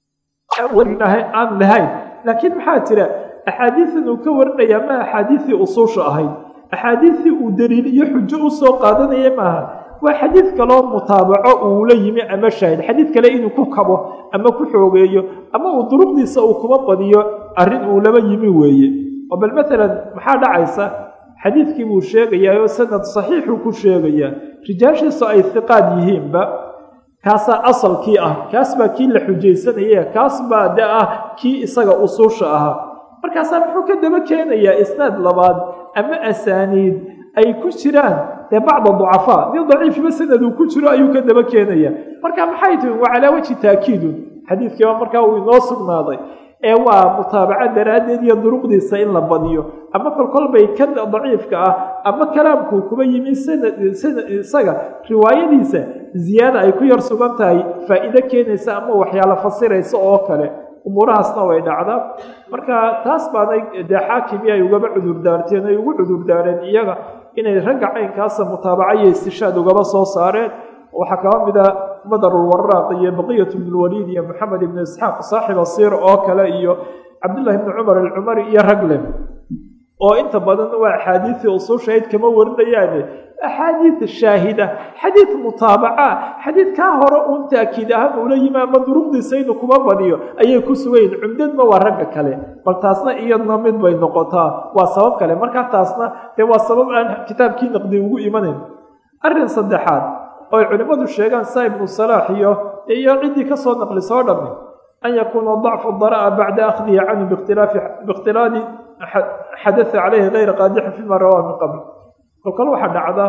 warinahay aan lahayn laakiin maxaa jira axaadiidan uu ka warinayaa ma axaadiisii usuusha ahayd axaadiisii uu daliil iyo xujo u soo qaadanaya maaha waa xadiid kaloo mutaabaco uu la yimi ama shaahid xadiid kale inuu ku kabo ama ku xoogeeyo ama uu duruqdiisa uu kuma badiyo arrin uu laba yimi weeye oo bal maalan maxaa dhacaysa xadiidkii buu sheegayaa oo sanad saxiixuu ku sheegayaa rijaashiisu ay hiqaad yihiinba kaasaa asalkii ah kaas baa kii la xujaysanaya kaas baa de ah kii isaga usuusha ahaa markaasaa muxuu ka daba keenayaa isnaad labaad ama asaaniid ay ku jiraan dee bacda ducafaa nin daciifba sanad uu ku jiro ayuu ka daba keenaya marka maxay tihi waa calaa wajhi taakiidun xadiidkiiba markaa uu inoo sugnaaday waa mutaabaco daraaddeed iyo duruqdiisa in la badiyo ama kolkolbay ka daciifka ah ama kalaamkuu kuba yimi sanad isaga riwaayadiisa ziyaada ay ku yar sugan tahay faa'iido keenaysa ama waxyaalo fasiraysa oo kale umuurahaasna way dhacdaa marka taas baanay dee xaakimii ay ugaba cudurdaarteen ay ugu cudurdaareen iyaga inay ragga caynkaasa mutaabaca iyo istishaad ugaba soo saareen waxaa kaba mid a madarulwaraaq iyo baqiyat bnulwaliid iyo maxamed ibnu isxaaq saaxiba siir oo kale iyo cabdullahi ibni cumar alcumari iyo ragle oo inta badan waa axaadiisii usuushahayd kama warinayaane axaadiid shaahida xadiid mutaabaca xadiid kaa hore uun taakiid ahaan ula yimi ama duruqdiisa inuu kuma badiyo ayay ku sugayiin cumdadna waa ragga kale bal taasna iyadna mid bay noqotaa waa sabab kale markaa taasna dee waa sabab aan kitaabkii naqdi ugu imanayn arrin saddexaad oo ay culimmadu sheegaan saa ibnu salaax iyo ciddii ka soo naqlisoo dhammi an yakuuna dacfu dara'a bacda akhdihi canhu biikhtilaadi xadaa caleyhi kayra qaadixin fima rawaa min qabl oo kale waxaa dhacda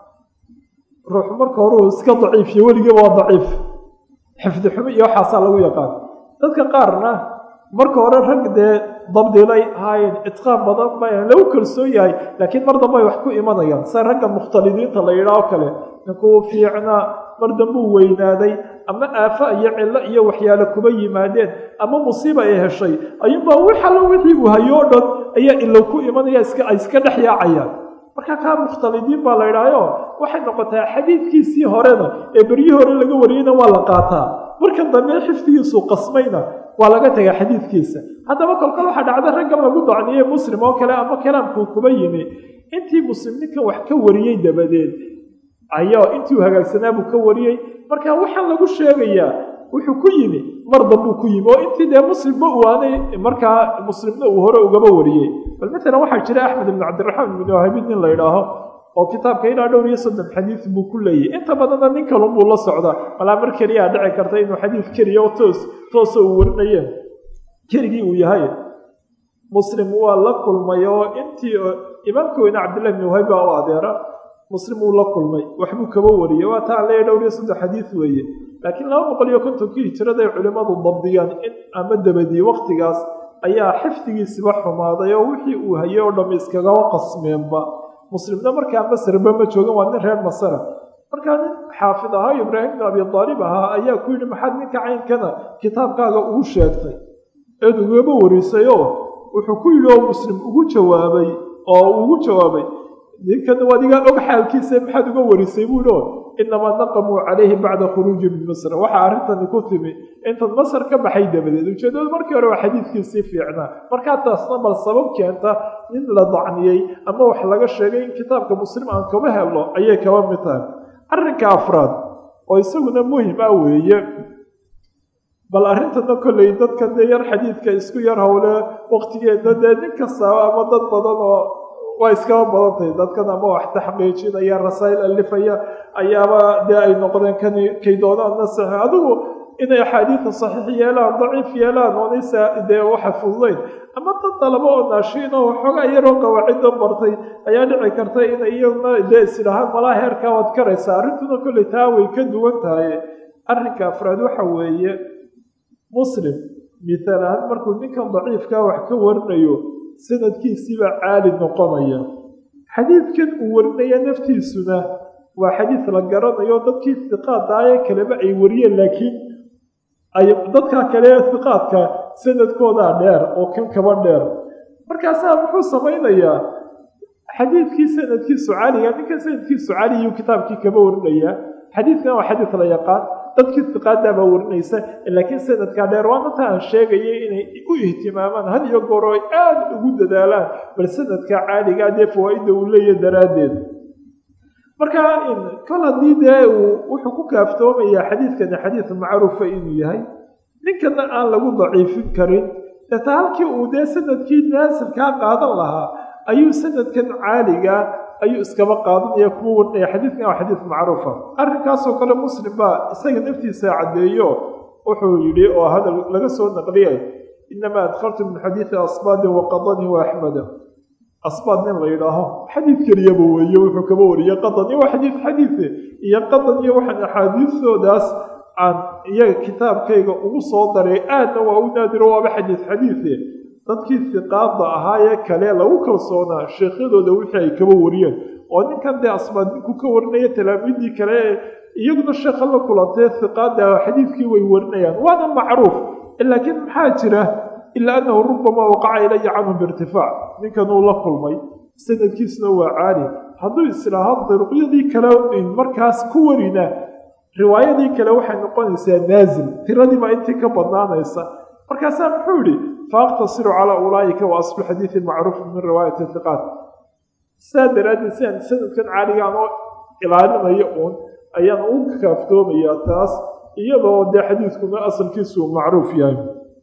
ruuxu marka horeu iska daciifiyo weligiiba waa daciif xifdi xumo iyo waxaasaa lagu yaqaan dadka qaarna marka hore rag dee dabdilay haayeen itqaan badan bayan lagu kalsoon yahay laakiin mar dambe ay wax ku imanayaan sa ragga mukhtalidiinta la yidhaao kale ninkuu fiicnaa mar dambuu weynaaday ama aafa iyo cillo iyo waxyaale kuba yimaadeen ama musiiba ay heshay ayuunbaa waxalla wixii uu hayo o dhan ayaa ilow ku imanaya ay iska dhex yaacayaan marka kaa mukhtalidiin baa la idhaayo waxay noqotaa xadiidkiisii horena ee beryihii hore laga wariyeyna waa la qaataa markan dambe xifdigiisu qasmayna waa laga tagaa xadiidkiisa haddaba kolkol waxaa dhacda raggan lagu dacniyey muslim oo kale ama kalaamkuu kuba yimi intii muslim ninkan wax ka wariyey dabadeed ayaa intii uu hagaagsanaa buu ka wariyey marka waxaan lagu sheegayaa wuxuu ku yimi mar dambuu ku yimi oo intii dee muslimba uu aanay markaa muslimna uu hore ugaba wariyey bal matalan waxaa jira axmed ibnu cabdiraxmaan ibnu wahabid nin la idhaaho oo kitaabka ilaa dhowr iyo soddon xadiid buu ku leeyahy inta badanna nin kalunbuu la socdaa malaa mar keliyaa dhici karta inuu xadiid keliya oo toosa uu warinaye keligii uu yahay muslim waa la kulmay oo intii imaamka weyne cabdillahi ibni wahab baa u adeera muslim uu la kulmay waxbuu kaba wariyey waa taa leeya dhowr iyo soddon xadiid weeye laakiin 250 hijrada ay culimadu dabdiyaan in ama dabadii waqtigaas ayaa xifdigiisiba xumaaday oo wixii uu hayay oo dham iskaga qasmeenba muslimna markaa masarba ma joogan waa nin reer masara markaa nin xaafid ahaa ibraahim ibn abi aalib ahaa ayaa ku yidhi maxaad ninka caynkana kitaabkaaga ugu sheegtay eed ugaba warisayoo wuxuu ku yidhi oo muslim ugu jawaabay ninkan adigaa og xaalkiisa maxaad uga warisay buu yidhi inamaa naqamuu calayhi bacda khuruuji min masr waxaa arrintani ku timi intaad masar ka baxay dabadeed ujeedadu markii hore waa xadiidkiisii fiicnaa markaa taasna bal sabab keenta in la dacniyey ama wax laga sheegay in kitaabka muslim aan kaba helno ayay kaba mid tahay arrinka afraad oo isaguna muhim ah weeye bal arrintana kolley dadka dee yar xadiidka isku yar howle waqtigeedna dee nin kastaaba ama dad badan oo waa iskaba badantahay dadkan ama wax taxqiijinaya rasaa'il alifaya ayaaba dee ay noqdeen kay doonaanna saxiix adigu inay axaadiida saxiix yeelaan daciif yeelaan oonaysa dee waxa fududayn ama dad dalabo oo naashiin oo waxoogaa yaroo qawaacidda bartay ayaa dhici karta inay iyadna dee isidhahaan malaa heerkaa waad karaysaa arrintuna kolley taa way ka duwan tahay arrinka afraad waxa weeye muslim mithaal ahaan markuu ninkan daciifkaa wax ka warinayo sanadkiisiibaa caali noqonaya xadiidkan uu warinaya naftiisuna waa xadiid la garanayo dadkii hiqaadaaye kaleba ay wariyeen laakiin dadka kale hiqaadka sanadkoodaa dheer oo kan kaba dheer markaasaa muxuu samaynayaa xadiidkii sanadkiisu caaliga ninkan sanadkiisu caaliyuu kitaabkii kaba warinayaa xadiidkan waa xadiid la yaqaan dadkii hiqaadaa baa warinaysa laakiin sanadkaa dheer waa nanta aan sheegayay inay u ihtimaamaan had iyo goor oo ay aada ugu dadaalaan bal sanadka caaligaa dee fawaa-idda uu leeyahy daraaddeed marka kol haddii dee wuxuu ku kaaftoomayaa xadiidkani xadiid macruufa inuu yahay ninkana aan lagu daciifin karin deeta halkii uu dee sanadkii naasilkaa qaadan lahaa ayuu sanadkan caaliga ayuu iskaba qaadanaya kuma warinaya xadiidkan waa xadiid macruufa arrinkaasoo kale muslim baa isaga naftiisa caddeeyo wuxuu yidhi oo hadal laga soo naqliyay inamaa adkhaltu min xadiidi asbaadin waqadani wa axmeda asbaad nin la yidhaaho xadiid keliyaba weeye wuxuu kaba wariyey qadani waa xadiide iyo qadan iyo waxaan axaadiistoodaas aan iyaga kitaabkayga ugu soo daray aadna waa u naadiro waaba xadiide dadkii hiqaada ahaayee kale lagu kalsoonaa sheekhyadooda wixii ay kaba wariyeen oo ninkan dee asbaad ninkuu ka warinaya talaamiidii kale iyaguna sheekha la kulantee hiqaada xadiidkii way warinayaan waana macruuf laakiin maxaa jira ilaa annahu rubama waqaca ilaya canhum biirtifaac ninkan uu la kulmay sanadkiisna waa caali hadduu islaaho duruqyadii kale markaas ku warina riwaayadii kale waxay noqonaysaa naazil tiradiibaa intii ka badnaanaysa markaasaa muxuu yihi faaqtasiru calaa ulaa'ika wa aslu xadiidin macruufin min riwaayati hiqaat saa daraaddeed si aan sanadkan caaligaan oo ilaalinayo uun ayaan u kaaftoomayaa taas iyadoo dee xadiidkuna asalkiisu macruuf yahay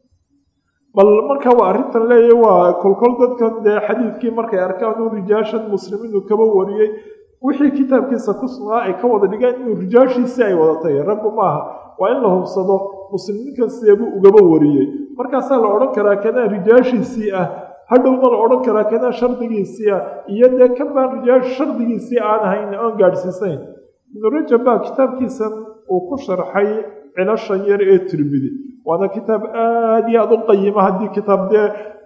bal marka waa arrintan leeyahy waa kolkol dadkan dee xadiidkii markay arkaan uu rijaashan muslimiinu kaba wariyey wixii kitaabkiisa ku sugnaa ay ka wada dhigaan inuu rijaashiisii ay wadatay raggu maaha waa in la hubsado muslimiinkan sideebuu ugaba wariyey markaasaa la odhan karaa kanaa rijaashiisii ah hadhowna la odhan karaa kanaa shardigiisii ah iyo dee kan baan rijaash shardigiisii aan ahayn oon gaadhsiisayn ibnu rajab baa kitaabkiisan uu ku sharxay cilashan yar ee tirmidi waana kitaab aada iyo aada u qayima haddii kitaab dee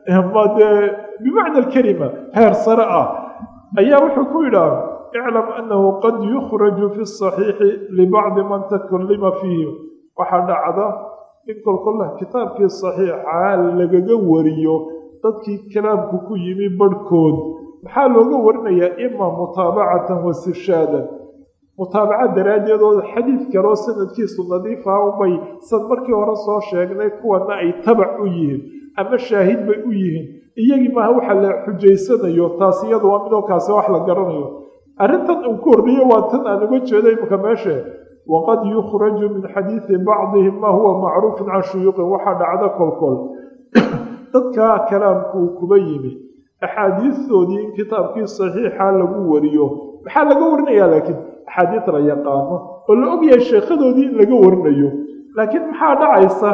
bimacna alkelima heer sare ah ayaa wuxuu ku yidhaah iclam annahu qad yukhraju fi saxiixi libacdi man takalima fiihi waxaa dhacda in kolkolah kitaabkii saxiixa lagaga wariyo dadkii kalaamku ku yimi barhkood maxaa looga warinayaa ima mutaabacatan wasirshaadan mutaabaca daraaddeed oo xadiid kaloo sanadkiisu nadiifa ubay san markii hore soo sheegnay kuwana ay tabac u yihiin ama shaahid bay u yihiin iyagii maaha waxa la xujaysanayo taas iyadu waa midoo kaasi wax la garanayo arrintan uu ku horreeye waa tan aan uga jeeda imika meeshe waqad yukhraju min xadiidi bacdihim maa huwa macruufun can shuyuuqin waxaa dhacda kolkol dadka kalaamkuu kuba yimi axaadiistoodii in kitaabkii saxiixa lagu wariyo maxaa laga warinayaa laakiin axaadiid la yaqaano oo la ogyahay sheekhadoodii in laga warinayo laakiin maxaa dhacaysa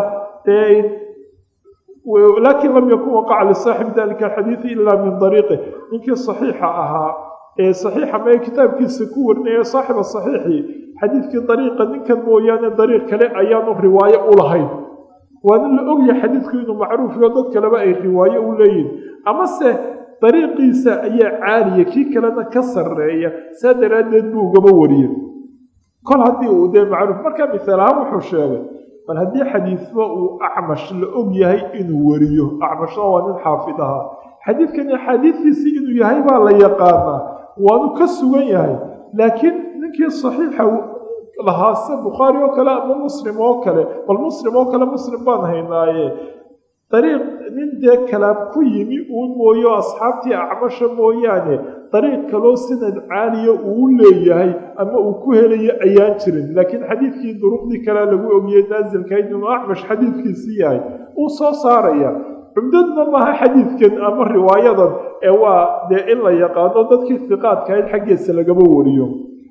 laakin lam yakun waqaca lisaaxib dalika alxadiidi ilaa min dariiqi ninkii saxiixa ahaa ee saxiixa mae kitaabkiisa ku warinaya saaxiba saxiixii xadiidkii dariiqa ninkan mooyaane dariiq kale ayaanu riwaayo u lahayn waana la ogyahay xadiidku inuu macruufiyo dad kaleba ay riwaayo u leeyihin amase dariiqiisa ayaa caaliya kii kalena ka sarreeya saa daraaddeed buu ugaba wariyey kol haddii uu dee macruuf markaa misaal ahaan wuxuu sheegay bal haddii xadiidba uu acmash la og yahay inuu wariyo acmashna waa nin xaafid ahaa xadiidkani axaadiidtiisii inuu yahay baa la yaqaanaa waanu ka sugan yahay laakiin ninkii saxiixa lahaase bukhaari oo kale ama muslim oo kale bal muslim oo kale muslim baan haynaaye dariiq nin dee kalaam ku yimi uun mooyo asxaabtii acmasha mooyaane dariiq kaloo sanad caaliya uu leeyahay ama uu ku helayo ayaan jirin laakiin xadiidkii duruqdii kalea lagu ogiyey naasilkayd inuu acmash xadiidkiisii yahay uu soo saaraya cumdadna maaha xadiidkan ama riwaayadan ee waa dee in la yaqaano dadkii hiqaadkahayd xaggiisa lagaba wariyo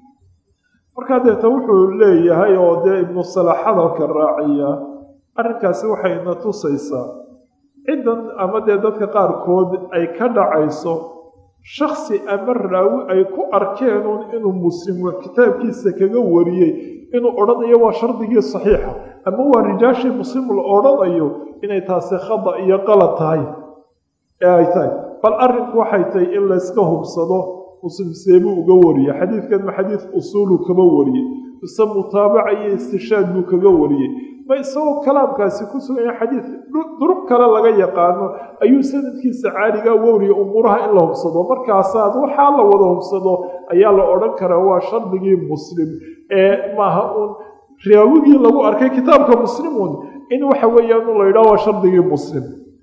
markaa deeta wuxuu leeyahay oo dee ibnu salax hadalka raaciya arrinkaasi waxayna tusaysaa ciddan ama dee dadka qaarkood ay ka dhacayso shaksi ama raawi ay ku arkeenuun inuu muslim kitaabkiisa kaga wariyey inuu odhanayo waa shardigii saxiixa ama waa rijaashii muslim la odhanayo inay taasi khada iyo qalad tahay ee ay tahay bal arrinku waxay tahay in layska hubsado muslim seebuu uga wariyey xadiidkan ma xadiid usuuluu kaba wariyey mise mutaabaca iyo istishaad buu kaga wariyey ma isagoo kalaamkaasi ku suganya xadiid duruq kale laga yaqaano ayuu sanadkiisa caaligaa wowriya umuuraha in la hubsado markaasaad waxaa la wada hubsado ayaa la odhan karaa waa shardigii muslim ee maaha uun raawigii lagu arkay kitaabka muslimun in waxa weeyaan la yidhaha waa shardigii muslim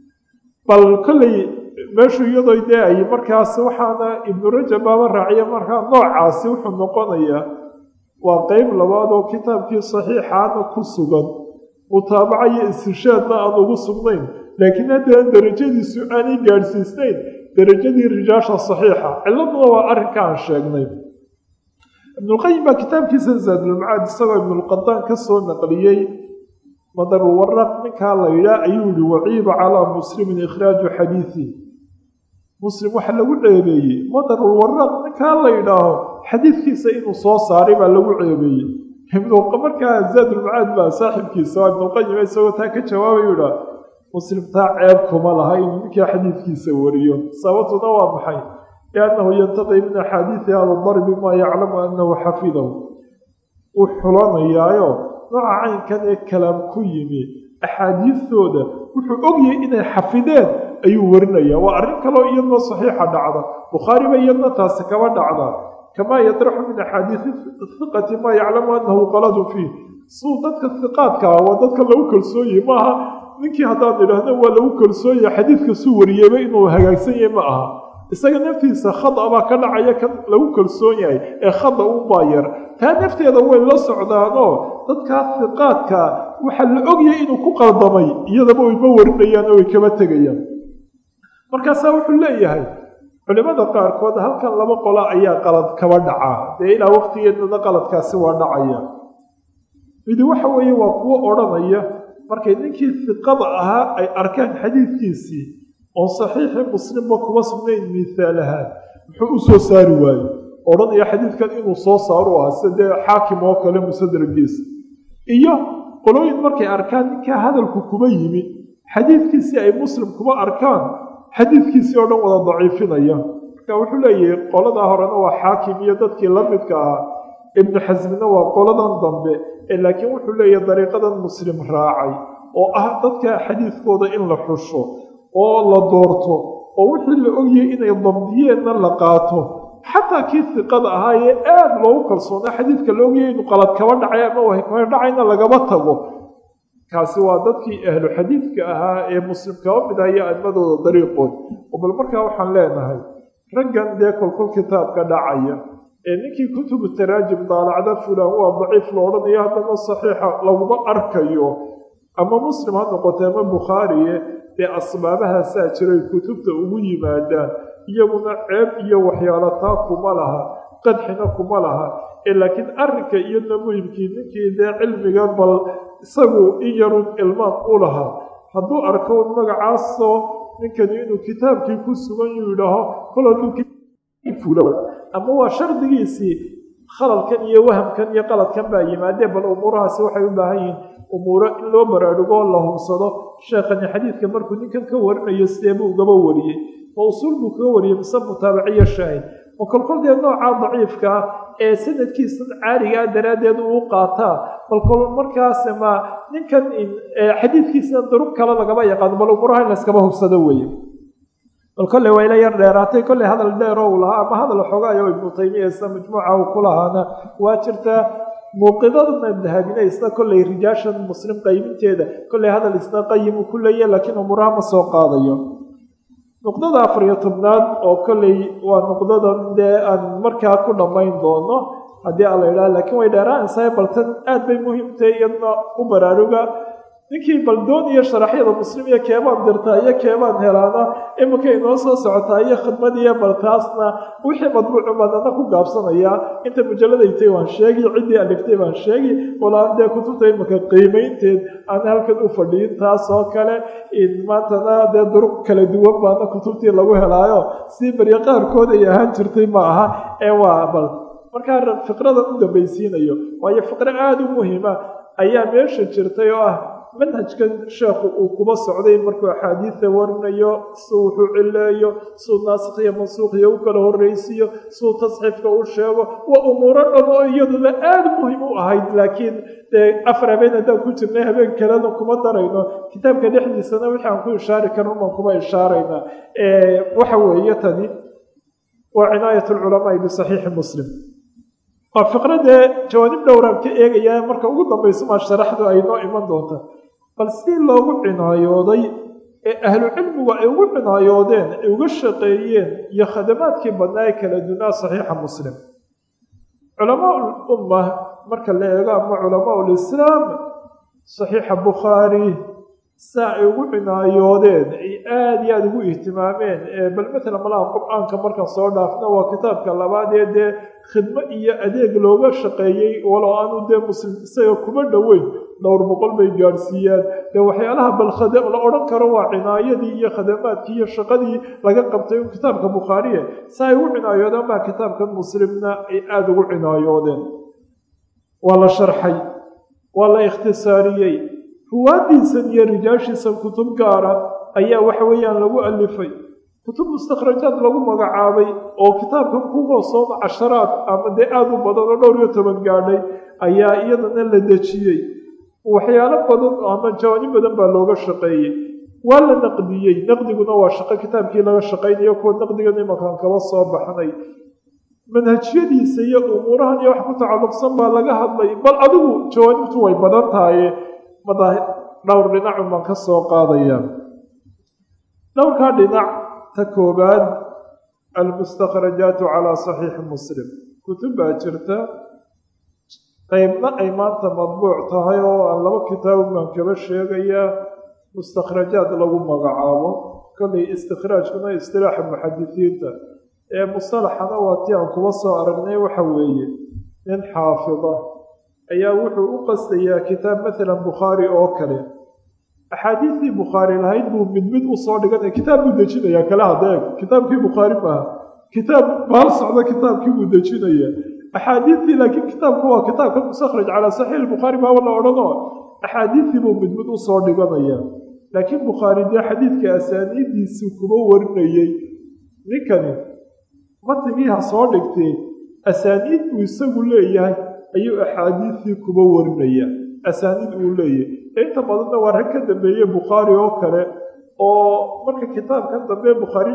bal kolley meeshu iyadoo dee ay markaas waxaana ibnu rajab baaba raaciya markaa noocaasi wuxuu noqonayaa waa qeyb labaad oo kitaabkii saxiixaana ku sugan mutaabaca iyo istirshaadna aan ugu sugnayn laakiin haddaan darajadiisu aanay gaadhsiisnayn darajadii rijaasha saxiixa ciladuna waa arrinka aan sheegnay ibnulqayim baa kitaabkiisa zaadulmacaad isagoo ibnulqadaan ka soo naqliyey madarwaraq ninkaa la yidhaah ayuu yihi waciiba calaa muslimin ikhraaju xadiiثi muslim waxa lagu ceebeeyey madarulwaraq ninkaa la yidhaaho xadiidkiisa inuu soo saaray baa lagu ceebeeyey markaa zaadulmacaad baa saaxibkiisa waa ibnulqayim isagoo taa ka jawaabayu idhaa muslim taa ceeb kuma laha inuu ninkaa xadiidkiisa wariyo sababtuna waa maxay liannahu yantaqi min axaadiidi hada darbi maa yaclamu annahu xafidahu uu xulanayaayo nooca caynkan ee kalaam ku yimi axaadiistooda wuxuu ogyahay inay xafideen ayuu warinayaa. waa arrin kaloo iyadna saxiixa dhacda, bukhaariba iyadna taasi kaba dhacda. kamaa yadraxu min axaadiisi hiqati maa yaclamu annahu qaladu fiih, suu dadka hiqaadka ah waa dadka lagu kalsoonyahay maaha ninkii haddaan idhaahno waa lagu kalsoonyahay xadiidka suu wariyeyba inuu hagaagsan yahay ma aha, isaga naftiisa khada baa ka dhacaya kan lagu kalsoon yahay ee khada unbaa yar. taa nafteeda way la socdaanoo dadkaas hiqaadka waxaa la ogyahay inuu ku qaldamay iyadaba wayma warinayaan oo way kaba tegayaan. markaasaa wuxuu leeyahay culimada qaarkood halkan laba qola ayaa qalad kaba dhacaa, dee ilaa waqtigeednana qaladkaasi waa dhacaya. midi waxa weeye waa kuwo odhanaya markay ninkii hiqada ahaa ay arkaan xadiidkiisii oon saxiixii muslimba kuma sugnayn mihaal ahaan muxuu u soo saari waaye, odhanaya xadiidkan inuu soo saaro aha sida dee xaakim oo kale musadragiisa. iyo qolooyin markay arkaan ninkaa hadalku kuma yimi xadiidkiisii ay muslim kuma arkaan xadiidkiisii oo dhan wada daciifinaya. marka wuxuu leeyahay qoladaa horena waa xaakim iyo dadkii la midka ahaa, ibnu xasmina waa qoladan dambe laakiin wuxuu leeyahay dariiqadan muslim raacay oo ah dadka xadiidkooda in la xusho oo la doorto oo wixii la ogyahay inay dabdiyeenna la qaato, xataa kii hiqada ahaayee aada loogu kalsoonaa xadiidka la ogyahay inuu qalad kaba dhacay ama kaba dhacayna lagaba tago. kaasi waa dadkii ahlu xadiidka ahaa ee muslim kaba mid ah iyo a'imadooda dariiqood. oo bal markaa waxaan leenahay raggan dee kolkol kitaabka dhacaya ee ninkii kutubu taraajim daalacda fulaan waa daciif lo odhanayo haddana saxiixa laguma arkayo, ama muslim ha noqotee ama bukhaariye dee asbaabahaasaa jiray kutubta ugu yimaadaan, iyaguna ceeb iyo waxyaalo taa kuma laha, qadxina kuma laha. laakiin arrinka iyadna muhimkii ninkii dee cilmiga bal isagu in yarun ilmaam u lahaa hadduu arko magacaasoo ninkani inuu kitaabkii ku sugan yuu yidhaaho kol hadduu ama waa shardigiisii khalalkan iyo wahamkan iyo qaladkan baa yimaadee, bal umuurahaasi waxay u baahan yihiin umuuro in loo baraarugo la hubsado. sheekhani xadiidka markuu ninkan ka warinayo sideebuu ugaba wariyey, oo usuul buu kaga wariyey mise mutaabaciyo shaahid, oo kolkol dee noocaa daciifka ah ee sanadkiisan caaligaa daraaddeed uu qaataa, balkol markaas ma ninkan xadiidkiisana duruq kale lagaba yaqaano, bal umuuraha in layskaba hubsado weeye. bal kolley waa ila yar dheeraatay, kolley hadal dheeroo uu lahaa ama hadal xogaayo ibnu taymiya isna majmuuca uu ku lahaana waa jirtaa. muuqidadana dahabina isna kolley rijaashan muslim qaybinteeda kolley hadal isna qayim uu ku leeyahay, laakiin umuuraha ma soo qaadayo. nuqdada 14aad oo kolley waa nuqdadan dee aan markaa ku dhammayn doono haddii ala idhaha, laakiin way dheeraanaysahay baltan aad bay muhiimtahay iyadna u baraaruga. ninkii baldoon iyo sharaxyada muslim iyo keebaan dirtaa iyo keebaan helaana iminka inoo soo socotaa iyo khidmad iyo baltaasna wixii madbuucu baadana ku gaabsanayaa. inta mujalladaytay waan sheegi, ciddii aliftay baan sheegi, walaan dee kutubta iminka qiimaynteed aan halkan u fadhiyin. taas oo kale maantana dee duruq kala duwan baana kutubtii lagu helaayo si baryo qaarkood ay ahaan jirtay ma aha waa bal markaa fiqradan u dambaysiinayo, waayo fiqre aada u muhiima ayaa meesha jirtay oo ah manhajkan sheekhu uu kuba socday markuu axaadiida warinayo, suu wuxuu cileeyo, suu naasikh iyo mansuuqiyo u kala horreysiiyo, suu tasxiifka u sheego, waa umuuro dhan oo iyaduna aada muhim u ahayd. laakiin dee 4 habeen haddaan ku jirnay habeen kalena kuma darayno, kitaabka dhexdiisana wixii aan ku ishaari karno umaan kuma ishaarayna. waxa weeye tani waa cinaayat lculamaai bisaxiixi muslim. waa fiqradee jawaanib dhowraan ka eegaya marka ugu dambaysa maa sharaxdu ay noo iman doonta, bal si loogu cinaayooday ee ahlu cilmigu ay ugu cinaayoodeen ay uga shaqeeyeen iyo khadamaadkii badnaa ee kala dunaa saxiixa muslim. culamaa ulumma marka la eego ama culamaa ulislaam saxiixa bukhaari saa ay ugu cinaayoodeen ay aada iyo aada ugu ihtimaameen. bal matala malaha qur-aanka markaan soo dhaafna waa kitaabka labaad ee dee khidmo iyo adeeg looga shaqeeyey, walow aanu dee muslim isaga kuma dhoweyn, 200 bay gaadhsiiyaan. dee waxyaalaha bal la odhan karo waa cinaayadii iyo khadamaadkii iyo shaqadii laga qabtay kitaabka bukhaariye saa ay ugu cinaayoodeen baa kitaabkan muslimna ay aada ugu cinaayoodeen. waa la sharxay, waa la ikhtisaariyey, ruwaadiisan iyo rijaashiisan kutub gaara ayaa waxa weeyaan lagu alifay, kutub mustakhrajaad lagu magacaabay oo kitaabkan ku hoosooma casharaad ama dee aada u badan oo 12 gaadhay ayaa iyadana la dejiyey waxyaalo badan ama jawaanib badan baa looga shaqeeyey waa la naqdiyey naqdiguna waa shaqo kitaabkii laga shaqaynayo kuwa naqdigan imankaan kaba soo baxnay manhajyadiisa iyo umuurahan iyo wax ku tacalluqsan baa laga hadlay bal adigu jawaanibtu way badan tahaye dhowr dhinacun baan ka soo qaadaya dhowrkaa dhinac ta koobaad almustakhrajaatu calaa saxiixi muslim kutub baa jirta qaybna ay maanta madbuuc tahay oo aan laba kitaab baan kaba sheegayaa mustakhrajaad lagu magacaabo kollay istikhraajkuna istilaaxa muxadisiinta ee mustalaxana waa tii aan kuba soo aragnay waxa weeye nin xaafida ayaa wuxuu u qastayaa kitaab maalan bukhaari oo kale axaadiistii bukhaari lahayd buu mid mid usoo dhiganaya kitaab buu dejinayaa kale hadeeg kitaabkii bukhaari maaha kitaab baal socda kitaabkii buu dejinaya axaadiistii laakiin kitaabku waa kitaabka mustakhraj calaa saxiix bukhaari baaba la odhanoo axaadiistii buu mid mid usoo dhiganaya laakiin bukhaari dee xadiidka asaaniidiisii kuba warinayey ninkani matigii ha soo dhigtee asaaniid uu isagu leeyahay ayuu axaadiistii kuba warinaya asaaniid uu leeyahay inta badanna waa rag ka dambeeye bukhaari oo kale oo marka kitaabkan dambe bukhaari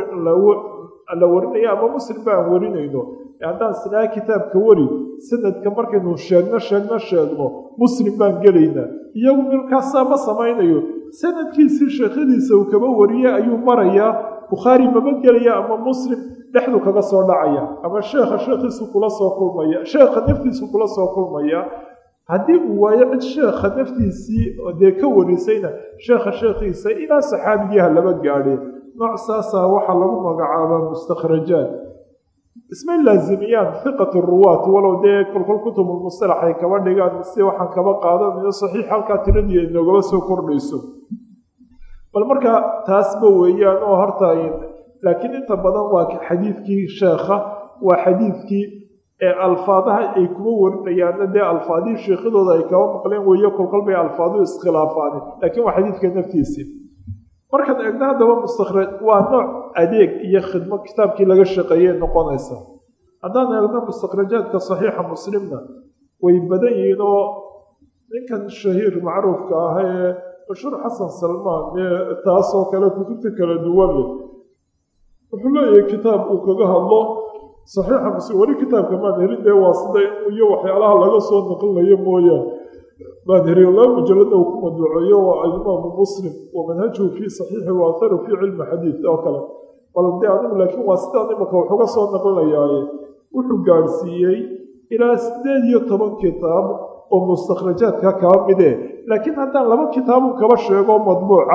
la warinaya ama muslim baan warinayno haddaan sinaa kitaabka wari sanadka markaynu sheegno muslim baan gelaynaa iyagu markaasaa ma samaynayo sanadkiisii sheekhadiisa uu kaba wariye ayuu marayaa bukhaari maba gelaya ama muslim dhexdu kaga soo dhacaya ama sheekhiisu kula soo kulmaya sheekha naftiisu kula soo kulmaya haddii uu waayo cid sheekha naftiisii dee ka warisayna sheekhiisa ilaa saxaabigiiha laba gaadheen nooc saasaa waxaa lagu magacaabaa mustakhrajaat ismay laazimiyaan hiqat ruwaat walow dee kolkol kutubulmustalax ay kaba dhigaan si waxaan kaba qaadanayo saxiix halkaa tiradii ay noogaba soo kordhayso bal markaa taasba weeyaan oo horta laakiin inta badan waa xadiidkii sheekha waa xadiidkii ee alfaadaha ay kuma warinayaanna dee alfaadihii sheekhadooda ay kaba maqleen weeyo kolkol bay alfaaduhu iskhilaafaane laakiin waa xadiidka naftiisii markaan eegna haddaba mustakhraj waa nooc adeeg iyo khidmo kitaabkii laga shaqeeyey noqonaysa haddaan eegno mustakhrajaadka saxiixa muslimna way badan yihiin oo ninkan shahiir macruufka ah ee mashhuur xasan salmaan ee taasoo kale kutubta kala duwan leh wuxuu leeyahay kitaab uu kaga hadlo saxiixa muslim weli kitaabka maan helin dee waa sida iyo waxyaalaha laga soo naqlinayo mooyaan maan helin laba mujalladna uu ku madbuuceeyo waa alimaamu muslim wa manhajuhu fii saxiixi wa atharu fii cilmi xadiid oo kale bal dee adigu laakiin waa sidaan imaka waxuga soo naqlinayaaye wuxuu gaadhsiiyey ilaa 18 kitaab oo mustakhrajaadka kaba midee laakiin haddaan laba kitaabu kaba sheego madbuuca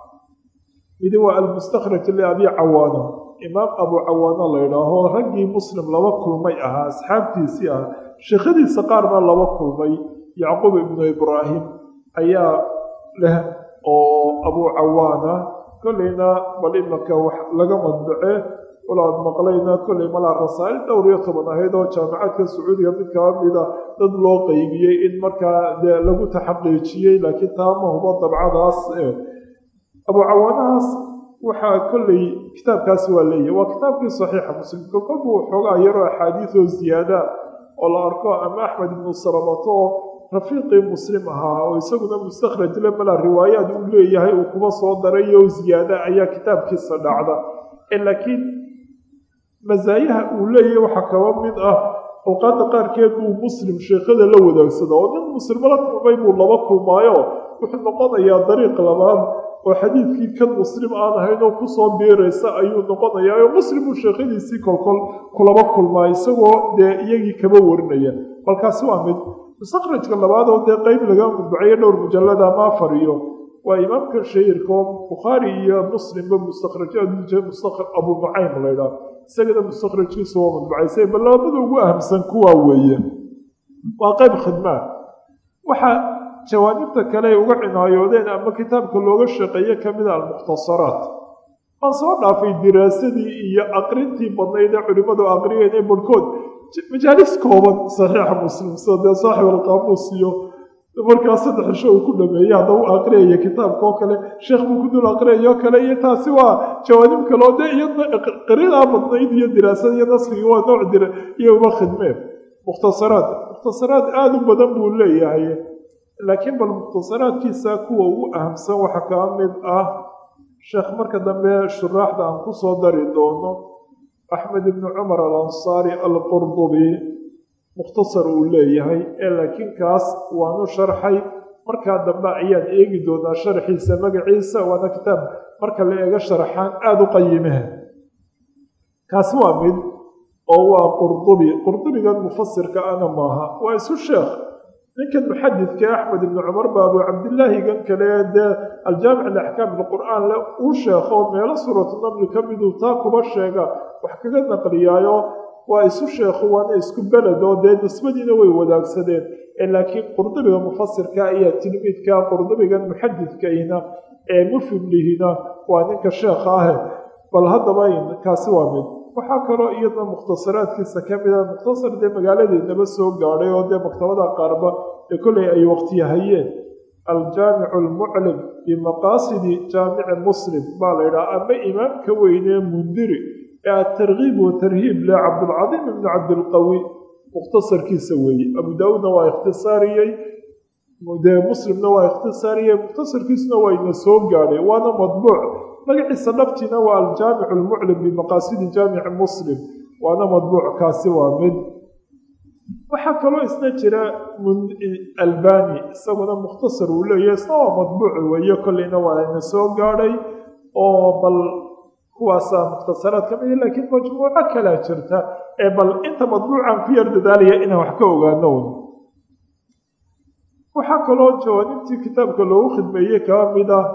midi waa almustakhraj liabi cawaana imaam abu cawaana la yidhaaho raggii muslim laba kulmay ahaa asxaabtiisii ah sheekhadiisa qaarna laba kulmay yacquub ibnu ibraahim ayaa leh oo abu cawaana kollayna bal imanka wax laga madbuce walaad maqlayna kollay malaa rasaa'il 12 ahayd oo jaamacadka sacuudiga mid kaba mida dad loo qaybiyey in markaa dee lagu taxaqiijiyey laakiin taama hubo dabcadaas abu cawaanahaas waxaa kollay kitaabkaasi waa leeyahay waa kitaabkii saxiixa muslim kolkolbu xoogaa yaroo axaadiis oo ziyaada oo la arko ama axmed ibnu salamato oo rafiiqii muslim ahaa oo isaguna mustakhraj le malaa riwaayaad uu leeyahay uu kuma soo daray oo ziyaada ayaa kitaabkiisa dhacda laakiin masaayaha uu leeyahay waxaa kaba mid ah awqaadda qaarkeed buu muslim sheekhada la wadaagsada oo nin muslim la kulmay buu laba kulmaayo wuxuu noqonayaa dariiq labaad oo xadiidkii kan muslim aan ahayn oo kusoo biiraysa ayuu noqonayaa oo muslimuu sheekhadiisii kolkol kulaba kulmaa isagoo dee iyagii kaba warinaya balkaasi waa mid mustakhrajka labaad oo dee qeyb laga mudbaceeyo dhowr mujallada ama afariyo waa imaamka shahiirka oo bukhaari iyo muslimba mustakhrajaad abu nucaym laydhaah isagana mustakhrajkiisu waa mudbacaysay bal labada ugu ahamsan kuwaa weeye waa qeyb khidmaa waxaa jawaanibta kale ay uga cinaayoodeen ama kitaabka looga shaqeeye ka mida almukhtasaraat waan soo dhaafay diraasadii iyo aqrintii badnayd ee culimmadu aqriyeen ee barhkood majaalis kooban saxiixa muslim sida dee saaxib alqaamuus iyo markaa 3 cisho uu ku dhameeyey hadda u aqriyaya kitaabka oo kale sheekh buu ku dul aqriyayo kale iyo taasi waa jawaanib kale oo dee iyadna qaridaa badnayd iyo diraasada iyo nasrigii waa nooc dira iyo uba khidmeen mukhtasaraad aada u badan buu leeyahay, laakiin bal mukhtasaraadkiisa kuwa ugu ahamsan waxaa kaa mid ah sheekh marka dambe shuraaxda aan ku soo dari doono axmed ibnu cumar alansaari alqurdubi mukhtasar uu leeyahay laakiin kaas waanu sharxay markaa dambe ayaan eegi doonaa sharxiisa magaciisa waana kitaab marka la eego sharaxaan aada u qayimehe. kaasi waa mid oo waa qurdubigan mufasirka ana maaha waa isu sheekh ninkan muxadidka axmed ibnu cumar ba abu cabdilaahigan kale dee aljaamic liaxkaam bilqur'aan le uu sheekho meelo suuratu namli ka miduu taa kuba sheega wax kaga naqliyaayo waa isu sheekhu waana isku beled oo dee nisbadiina way wadaagsadeen laakiin qurdubiga mufasirka ayaa tilmiidka qurdubigan muxadidkayna ee mufimlihina waa ninka sheekha ahe bal haddaba kaasi waa mid. waxaa kaloo iyadna mukhtasaraadkiisa ka mida mukhtasar dee magaaladeednaba soo gaadhay oo dee maktabada qaarba ee kolley ay waqtiyahayeen aljaamicu almuclim bimaqaasidi jaamici muslim baa la ydhaha ama imaamka weynee mundiri ee atarkiib watarhiib le cabdulcadiim ibnu cabdilqawi mukhtasarkiisa weeye. abu daauudna waa ikhtisaariyey dee muslimna waa ikhtisaariyey mukhtasarkiisuna waa ina soo gaadhay waana madbuuc magaciisa dhabtiina waa aljaamicu almuclim bimaqaasidi jaamici muslim waana madbuuc kaasi waa mid. waxaa kaloo isna jira albani isaguna mukhtasar uu leeyahay isna waa madbuuc weeye kolleyna waa ina soo gaadhay oo bal kuwaasaa mukhtasaraad ka mid laakiin majmuuco kalaa jirta bal inta madbuucaan ku yar dadaalaya inaan wax ka ogaano. waxaa kaloo jawaanibtii kitaabka loogu khidmeeyey kaa mid ah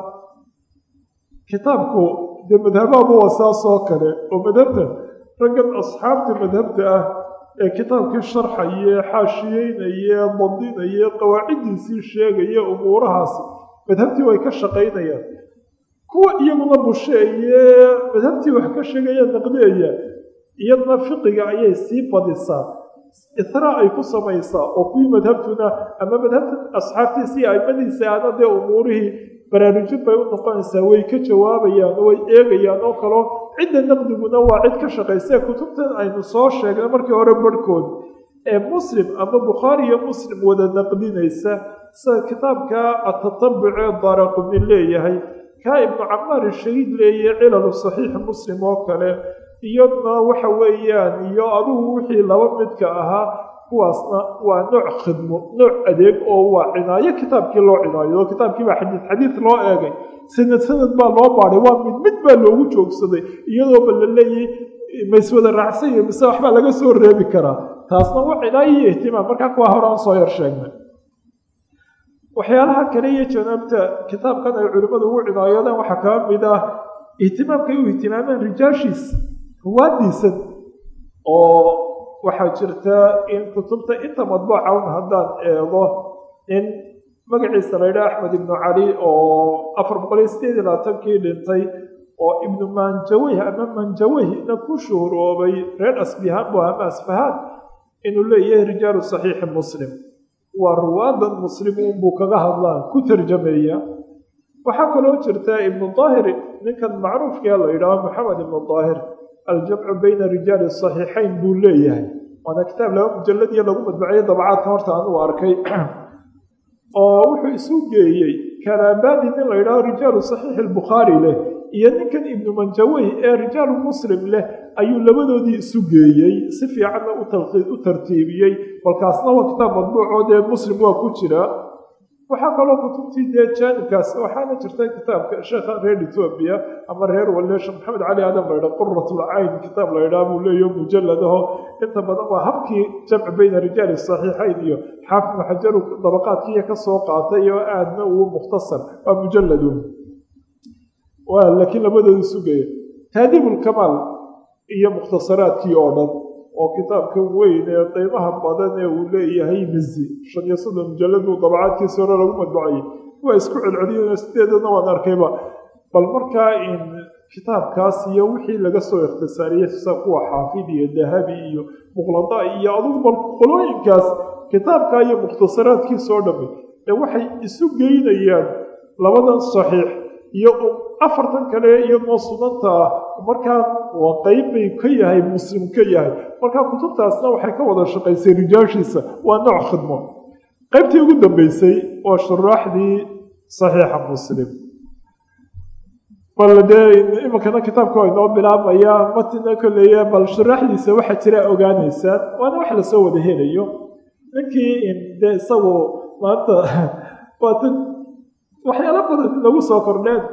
kitaabku dee madhabaaba waa saas oo kale oo madhabta raggan asxaabta madhabta ah ee kitaabkii sharxaye xaashiyeynaye bandinaye qawaaciddiisii sheegaya umuurahaasi madhabtii way ka shaqaynayaan. kuwa iyaguna busheeye madhabtii wax ka sheegaya naqdiyaya iyadna fiqiga ayay sii badisaa itraa ay ku samaysaa oo kuwii madhabtuna ama madhabta asxaabtiisii aimadiisa ana dee umuurihii baraarujin bay u noqonaysaa way ka jawaabayaan way eegayaan oo kaloo cidda naqdiguna waa cid ka shaqaysa kutubtan aynu soo sheegnay markii hore barhkood ee muslim ama bukhaari iyo muslim wada naqdinaysa sida kitaabka atatabucee daaraquni leeyahay kaa ibnu camaar shahiid leeyahay cilalu saxiixi muslim oo kale iyadna waxa weeyaan iyo adugu wixii laba midka ahaa kuwaasna waa nooc khidmo nooc adeeg oo waa cinaayo kitaabkii loo cinaayo oo kitaabkiibaa xadiid loo eegay sanad baa loo baadhay waa mid baa loogu joogsaday iyadooba la leeyay mayswada raacsan iyo mise waxbaa laga soo reebi karaa taasna waa cinaayo iyo ihtimaam markaa kuwa hore aan soo yar sheegnay. waxyaalaha kale iyo janaabta kitaabkan ay culimmadu ugu cinaayadaan waxaa kaa mid ah ihtimaamkay u ihtimaameen rijaashiis ruwaadiisan oo waxaa jirta in kutubta inta madbuuca un haddaan eego in magaciisa la ydhaha axmed ibnu cali oo 428kii dhintay oo ibnu manjaweyh ama manjaweyhna ku shuhuroobay reer asbihaan bu ama asfahaan inuu leeyahay rijaalu saxiixi muslim waa ruwaadan muslimuun buu kaga hadlaan ku tarjameeya. waxaa kaloo jirta ibnu daahir ninkan macruufkaa la yidhaaho maxamed ibnu daahir aljamcu bayna rijaali saxiixayn buu leeyahay waana kitaab laba mujaladiya lagu madbaciyay dabacaadka horta anugu arkay oo wuxuu isu geeyey kalaabadi nin la yidhaaho rijaalu saxiixi albukhaari leh iyo ninkan ibnu manjawey ee rijaalu muslim leh ayuu labadoodii isu geeyey si fiicanna u tartiibiyey balkaasna waa kitaab madbuucoo dee muslim waa ku jira. waxaa kaloo kutubtii dee jaanibkaas waxaana jirta kitaabka sheekha reer etoobiya ama reer waleesha maxamed cali aadan la ydhaha quratul cayn kitaab la ydhaha buu leeyaho mujaladaho inta badan waa habkii jamci bayna rijaali saxiixayn iyo xaafid ibnu xajaru dabaqaadkiiya ka soo qaatay oo aadna uu mukhtasar waa mujalladun laakiin labadooda sugaya taadiibulkamaal iyo mukhtasaraadkii oo dhan oo kitaabka weyn ee qiimaha badan ee uu leeyahay mizi 5 mujalladuu dabacaadkiisa hore lagu madbacayay waa isku celceliyeen sideedana waan arkayba bal markaa in kitaabkaas iyo wixii laga soo ikhtisaariyey sida kuwa xaafid iyo dahabi iyo muqlada iyo adugu bal qolooyinkaas kitaabka iyo mukhtasaraadkiisa oo dhammi waxay isu geynayaan labadan saxiix iyo afartan kale iyadoo sunanta ah markaa waa qeyb bay ka yahay muslim ka yahay markaa kutubtaasna waxay ka wada shaqaysay rijaashiisa waa nooc khidmo qaybtii ugu dambeysay waa shuraaxdii saxiixa muslim bal dee iminkana kitaabka waa inoo bilaabmaya matina koleeya bal shuraaxdiisa waxaa jira ogaanaysaan waana wax lasoo wada helayo ninkii dee isagu maanta waata waxyaalo badan lagu soo kordheen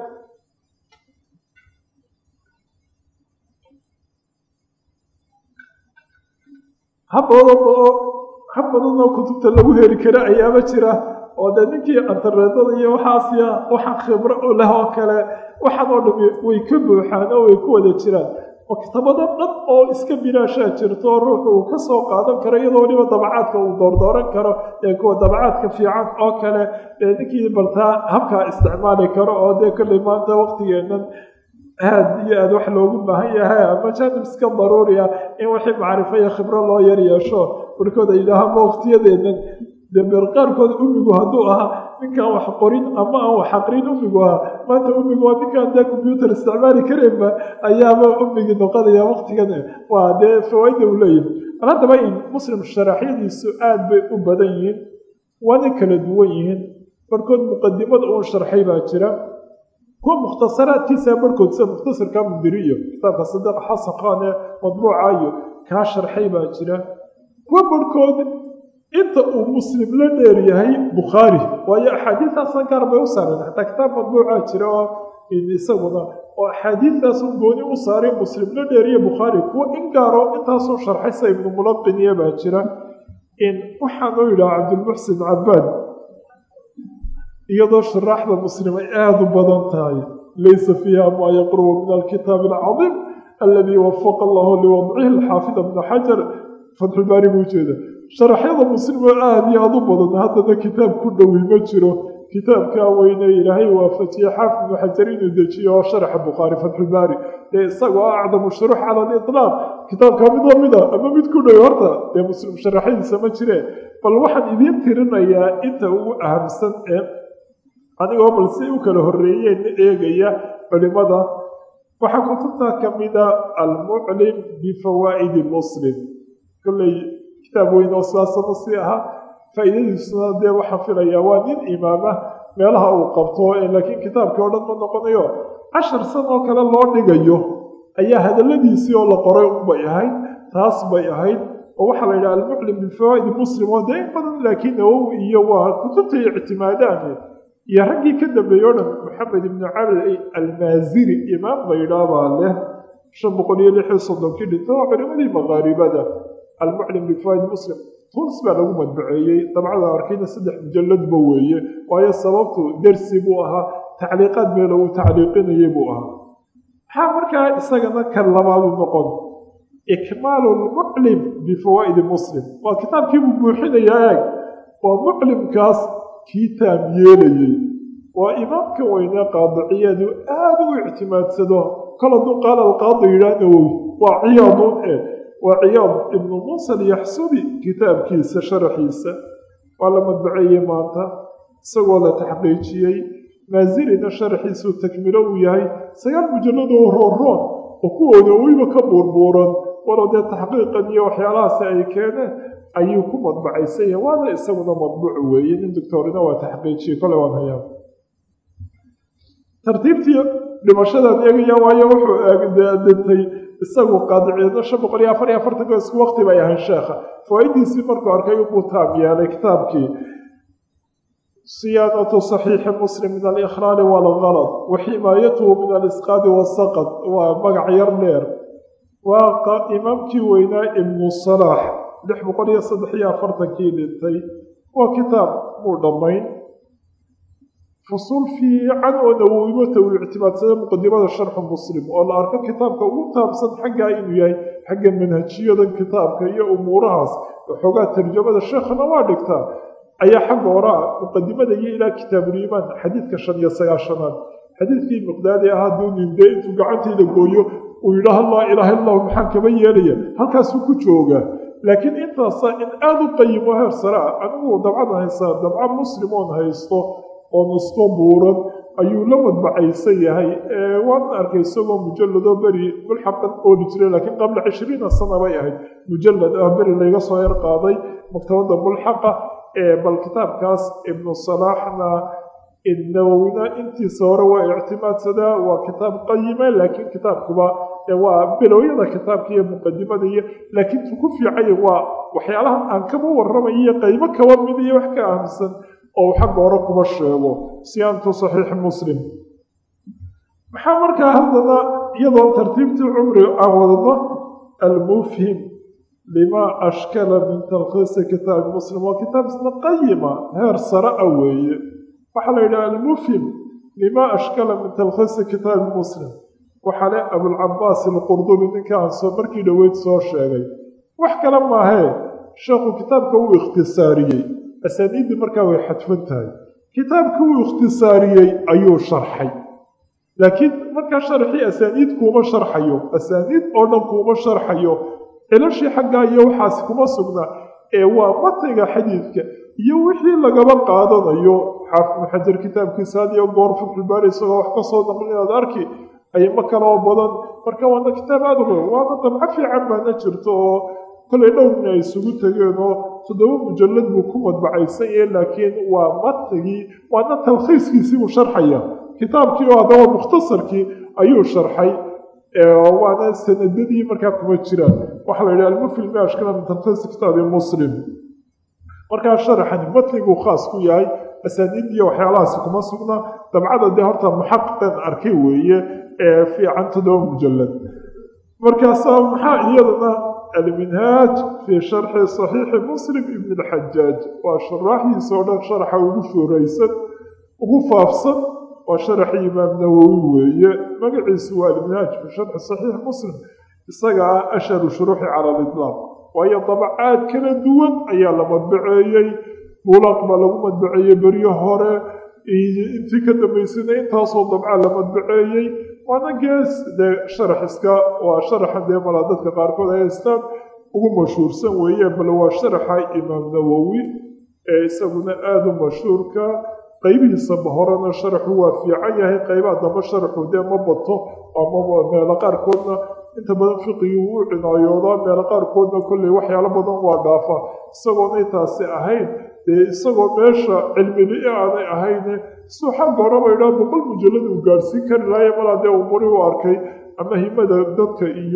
habbadan oo kutubta lagu heli kara ayaaba jira oo dee ninkii antareedada iyo waxaasiya waxaan khibro u leh oo kale waxaan oo dhami way ka buuxaan oo way ku wada jiraan maktabado dhan oo iska bilaashaa jirto ruuxu uu ka soo qaadan karo iyadoo waliba dabacaadka uu doordooran karo ee kuwa dabacaadka fiican oo kale ee ninkii baltaa habkaa isticmaali karo oo dee kolley maanta waqtigeennan aad iyo aad wax loogu baahan yahay ama jaanib iska daruuri ah in wixii macrifo iyo khibro loo yar yeesho warkooda yidhaahaama waqtiyadeennan dee beer qaarkood umigu hadduu ahaa ninkaan wax qorin ama aan wax aqrin umigu ahaa maanta umigu waa ninkaan dee combyuutar isticmaali kareenba ayaaba umigii noqonaya waqtigan waa dee fawaaida uu leeyahay bal haddaba in muslim sharaxyadiisu aad bay u badan yihiin waana kala duwan yihiin barkood muqadimada uun sharxay baa jira kuwa mukhtasaraadkiisa barkood sida mukhtasarka mundiri iyo kitaabka sadiq xasan khan ee madbuuca iyo kaa sharxay baa jira kuwa barkood inta uu muslim la dheer yahay bukhaari waayo axaadiistaasna gaar bay u saareen xataa kitaab madbuuca jira oo isaguna oo axaadiistaas gooni u saaray muslim la dheer iyo bukhaari kuwa in gaaro intaasoo sharxaysa ibnu mulaqiniya baa jira in waxaanu yidhaha cabdilmuxsin cabaad iyadoo shuraaxda muslim ay aada u badan tahay laysa fiiha maa yaqrubu min alkitaabi alcadiim aladii wafaqa allahu liwadcihi alxaafida bna xajar fatxulbaari buu jeeda sharaxyada muslim oo aada iyo aada u badan haddana kitaab ku dhowi ma jiro kitaabkaa weyne ilaahay waafajiye xaafid ibnu xajar inuu dejiyo oo sharaxa bukhaari fatxulbaari dee isagoo acdamu shuruux cala aliطlaaq kitaabkaa mid lamida ama mid ku dhow horta dee muslim sharaxyadiisa ma jireen bal waxaan idiin tirinayaa inta ugu ahamsan ee anigoo bal si u kala horreeyeen eegaya culimada waxaa kutubtaa ka mida almuclim bifawaa'idi muslim kolley kitaab weyn oo sidaasama sii ahaa faa'iidadiisuna dee waxaan filayaa waa nin imaama meelaha uu qabto laakiin kitaabkii oo dhan ma noqonayo 10 sano oo kale loo dhigayo ayaa hadalladiisii oo la qoray unbay ahayd taas bay ahayd oo waxaa la yidhaha almuclim bifawaa'idi muslim oo dee in badan laakiin nawowi iyo waa kutubtay ictimaadaan iyo raggii ka dambeeyey o dhan maxamed ibnu cali almaaziri imaam la yidhaabaa leh 536 dhinto waa culimadii maqaaribada almuclim bifawaa'id muslim tunis baa lagu madbaceeyey dabcada arkayna 3 mujalladba weeye waayo sababtu dersi buu ahaa tacliiqaad meel uu tacliiqinayay buu ahaa maxaa markaa isagana kan labaadu noqon ikmaalu lmuclim bifawaa'idi muslim waa kitaabkii buu buuxinayaa eeg waa muclimkaas kii taam yeelayey waa imaamka weyne qaadiciyadu aada u ictimaadsado kol hadduu qaala alqaadi yidhaah nawowi waa ciyaadun waa ciyaad ibnu muusa alyaxsubi kitaabkiisa sharaxiisa waa la madbaceeyey maanta isagoo la taxqiijiyey maazirina sharaxiisuu takmilo uu yahay 9 mujalladoo roonroon oo kuwooda weyba ka buurbuuran walow dee taxqiiqan iyo waxyaalahaasi ay keeneen ayuu ku madbacaysan yahay waana isaguna madbuuc weeye nin doctorina waa taxqiijiyey kole waan hayaa tartiibtii dhimashadaan eegaya waayo wuxuu dhintay isagu qaadiciidna 544 isku waqti bay ahayn sheekha fawaa'idiisii markuu arkay ubuu taam yeelay kitaabkii siyaanatu saxiixi muslim min alikhlaali walgalad wa ximaayatuhu min alisqaadi wasaqad waa magac yar dheer waa imaamkii weynaa ibnu salaax 643 dhintay waa kitaab muu dhammayn fusuul fiican oo nawowimata uu ictimaadsada muqadimada sharxu muslim oo la arko kitaabka ugu taabsan xaggaa inuu yahay xagga manhajiyadan kitaabka iyo umuurahaas waxoogaa tarjamada sheekhana waa dhigtaa ayaa xagga horaa muqadimada iyo ilaa kitaabuliimaan xadiidka 59aad xadiidkii miqdaadi ahaa duuninde intuu gacantayda gooyo uu yidhaaha laa ilaaha illa allahu maxaan kaba yeelaya halkaasuu ku joogaa laakiin intaasa in aada u qayim oo heer sare ah anigu dabcada haysaa dabca muslim oon haysto oo nusto buuran ayuu la madbacaysan yahay waan arkay isagoo mujalladoo beri mulxaqan ooli jiray laakiin qabla 20 sana bay ahayd mujallad beri layga soo yar qaaday maktabadda mulxaqa bal kitaabkaas ibnu salaaxna النووينا انتي صورة واعتماد سدا وكتاب قيمة لكن كتاب كبا وبلوية كتاب كي مقدمة دي لكن تكفي عي وحيالها أنكبوا والرمية قيمة كوامدية وحكا أمسن أو حق وركب الشيبو سيانته صحيح مسلم محمر كهذا يضع ترتيب عمري أولا المفهم لما أشكال من تلخيص كتاب مسلم وكتاب سنة قيمة هير سراء أوي وحلا إلى المفهم لما أشكال من تلخيص كتاب مسلم وحلا أبو العباس القرضوبي إن كان صبركي دويت صور شاقي وحكا لما هاي شاقوا كتاب كو اختصاري أسانيد مركاوي حتفتها كتاب كو اختصاري أيو شرحي لكن مركا شرحي أسانيد كوما شرحيو أسانيد أولا كوما شرحيو إلا شي حقا أيو حاسكوما سبنا waa matayga xadiidka iyo wixii lagaba qaadanayo xaafid xajar kitaabkiisa iyo goor fiqh baari isagoo wax ka soo naqlinaad arki ay ma kala badan marka waa kitaab aad u waa dabca fiican baana jirto oo kale dhowrna ay isugu tageen oo 7 mujallad buu ku madbacaysan yahay laakiin waa matagi waa talxiiskiisii uu sharxaya kitaabkii oo hadaba mukhtasarkii ayuu sharxay وانا سنددي marka kuma jiraan waxa la yiraahdo film ashkala min tanqis kitab muslim marka sharaxan matligu khaas ku yahay asaanidiyo waxyaalahaas kuma sugna dabcada de horta muhaqqiqan arkay weeye fi cantado mujallad marka saamaxa iyadana المنهاج في شرح صحيح مسلم ابن الحجاج وشرحه سودا شرحه وشوريسا وفافصا وشرح إمام نووي مقعي سوى المنهاج في شرح صحيح مسلم استقع أشهر شروحي على الإطلاق وهي طبعات كلا دوان أيها لمدبعيي ملاقبة لهم مدبعيي بريهورة انتي كدام يسنين تاصل طبعا لمدبعيي وانا قاس ده شرح اسكا وشرح دي ملادتك قاركود هايستان وهو مشهور سنوية بل هو شرح إمام نووي يسمونه آدم مشهور كا qaybihiisa bahorana sharxu waa fiican yahay qaybaha damba sharxu dee ma bato ama meelo qaarkoodna inta badan fiqigu uu cinaayoodaa meelo qaarkoodna kolley waxyaalo badan waa dhaafa isagoona intaasi ahayn dee isagoo meesha cilmili aanay ahayne suu xagga horaba idhaa boqol mujallad uu gaadhsiin kari lahaye malaa dee umuri u arkay ama himada dadka iyo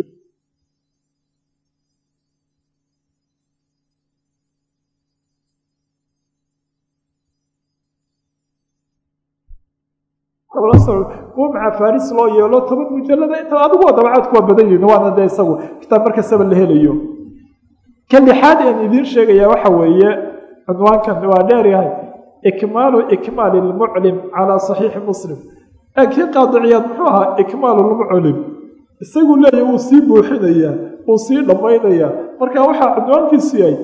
ومع فارس لو يلو تبد مجلد انت ادغو دبعات كو بدين وانا ده اسو كتاب markaas la helayo kan lixaad aan idin sheegaya waxa weeye عنوانkan waa dheer yahay ikmaal al-mu'lim ala sahih muslim akin qaadiciyad muxuha ikmaal al-mu'lim isagu leeyahay uu si buuxinaya uu si dhameynaya marka waxa عنوانkiisu yahay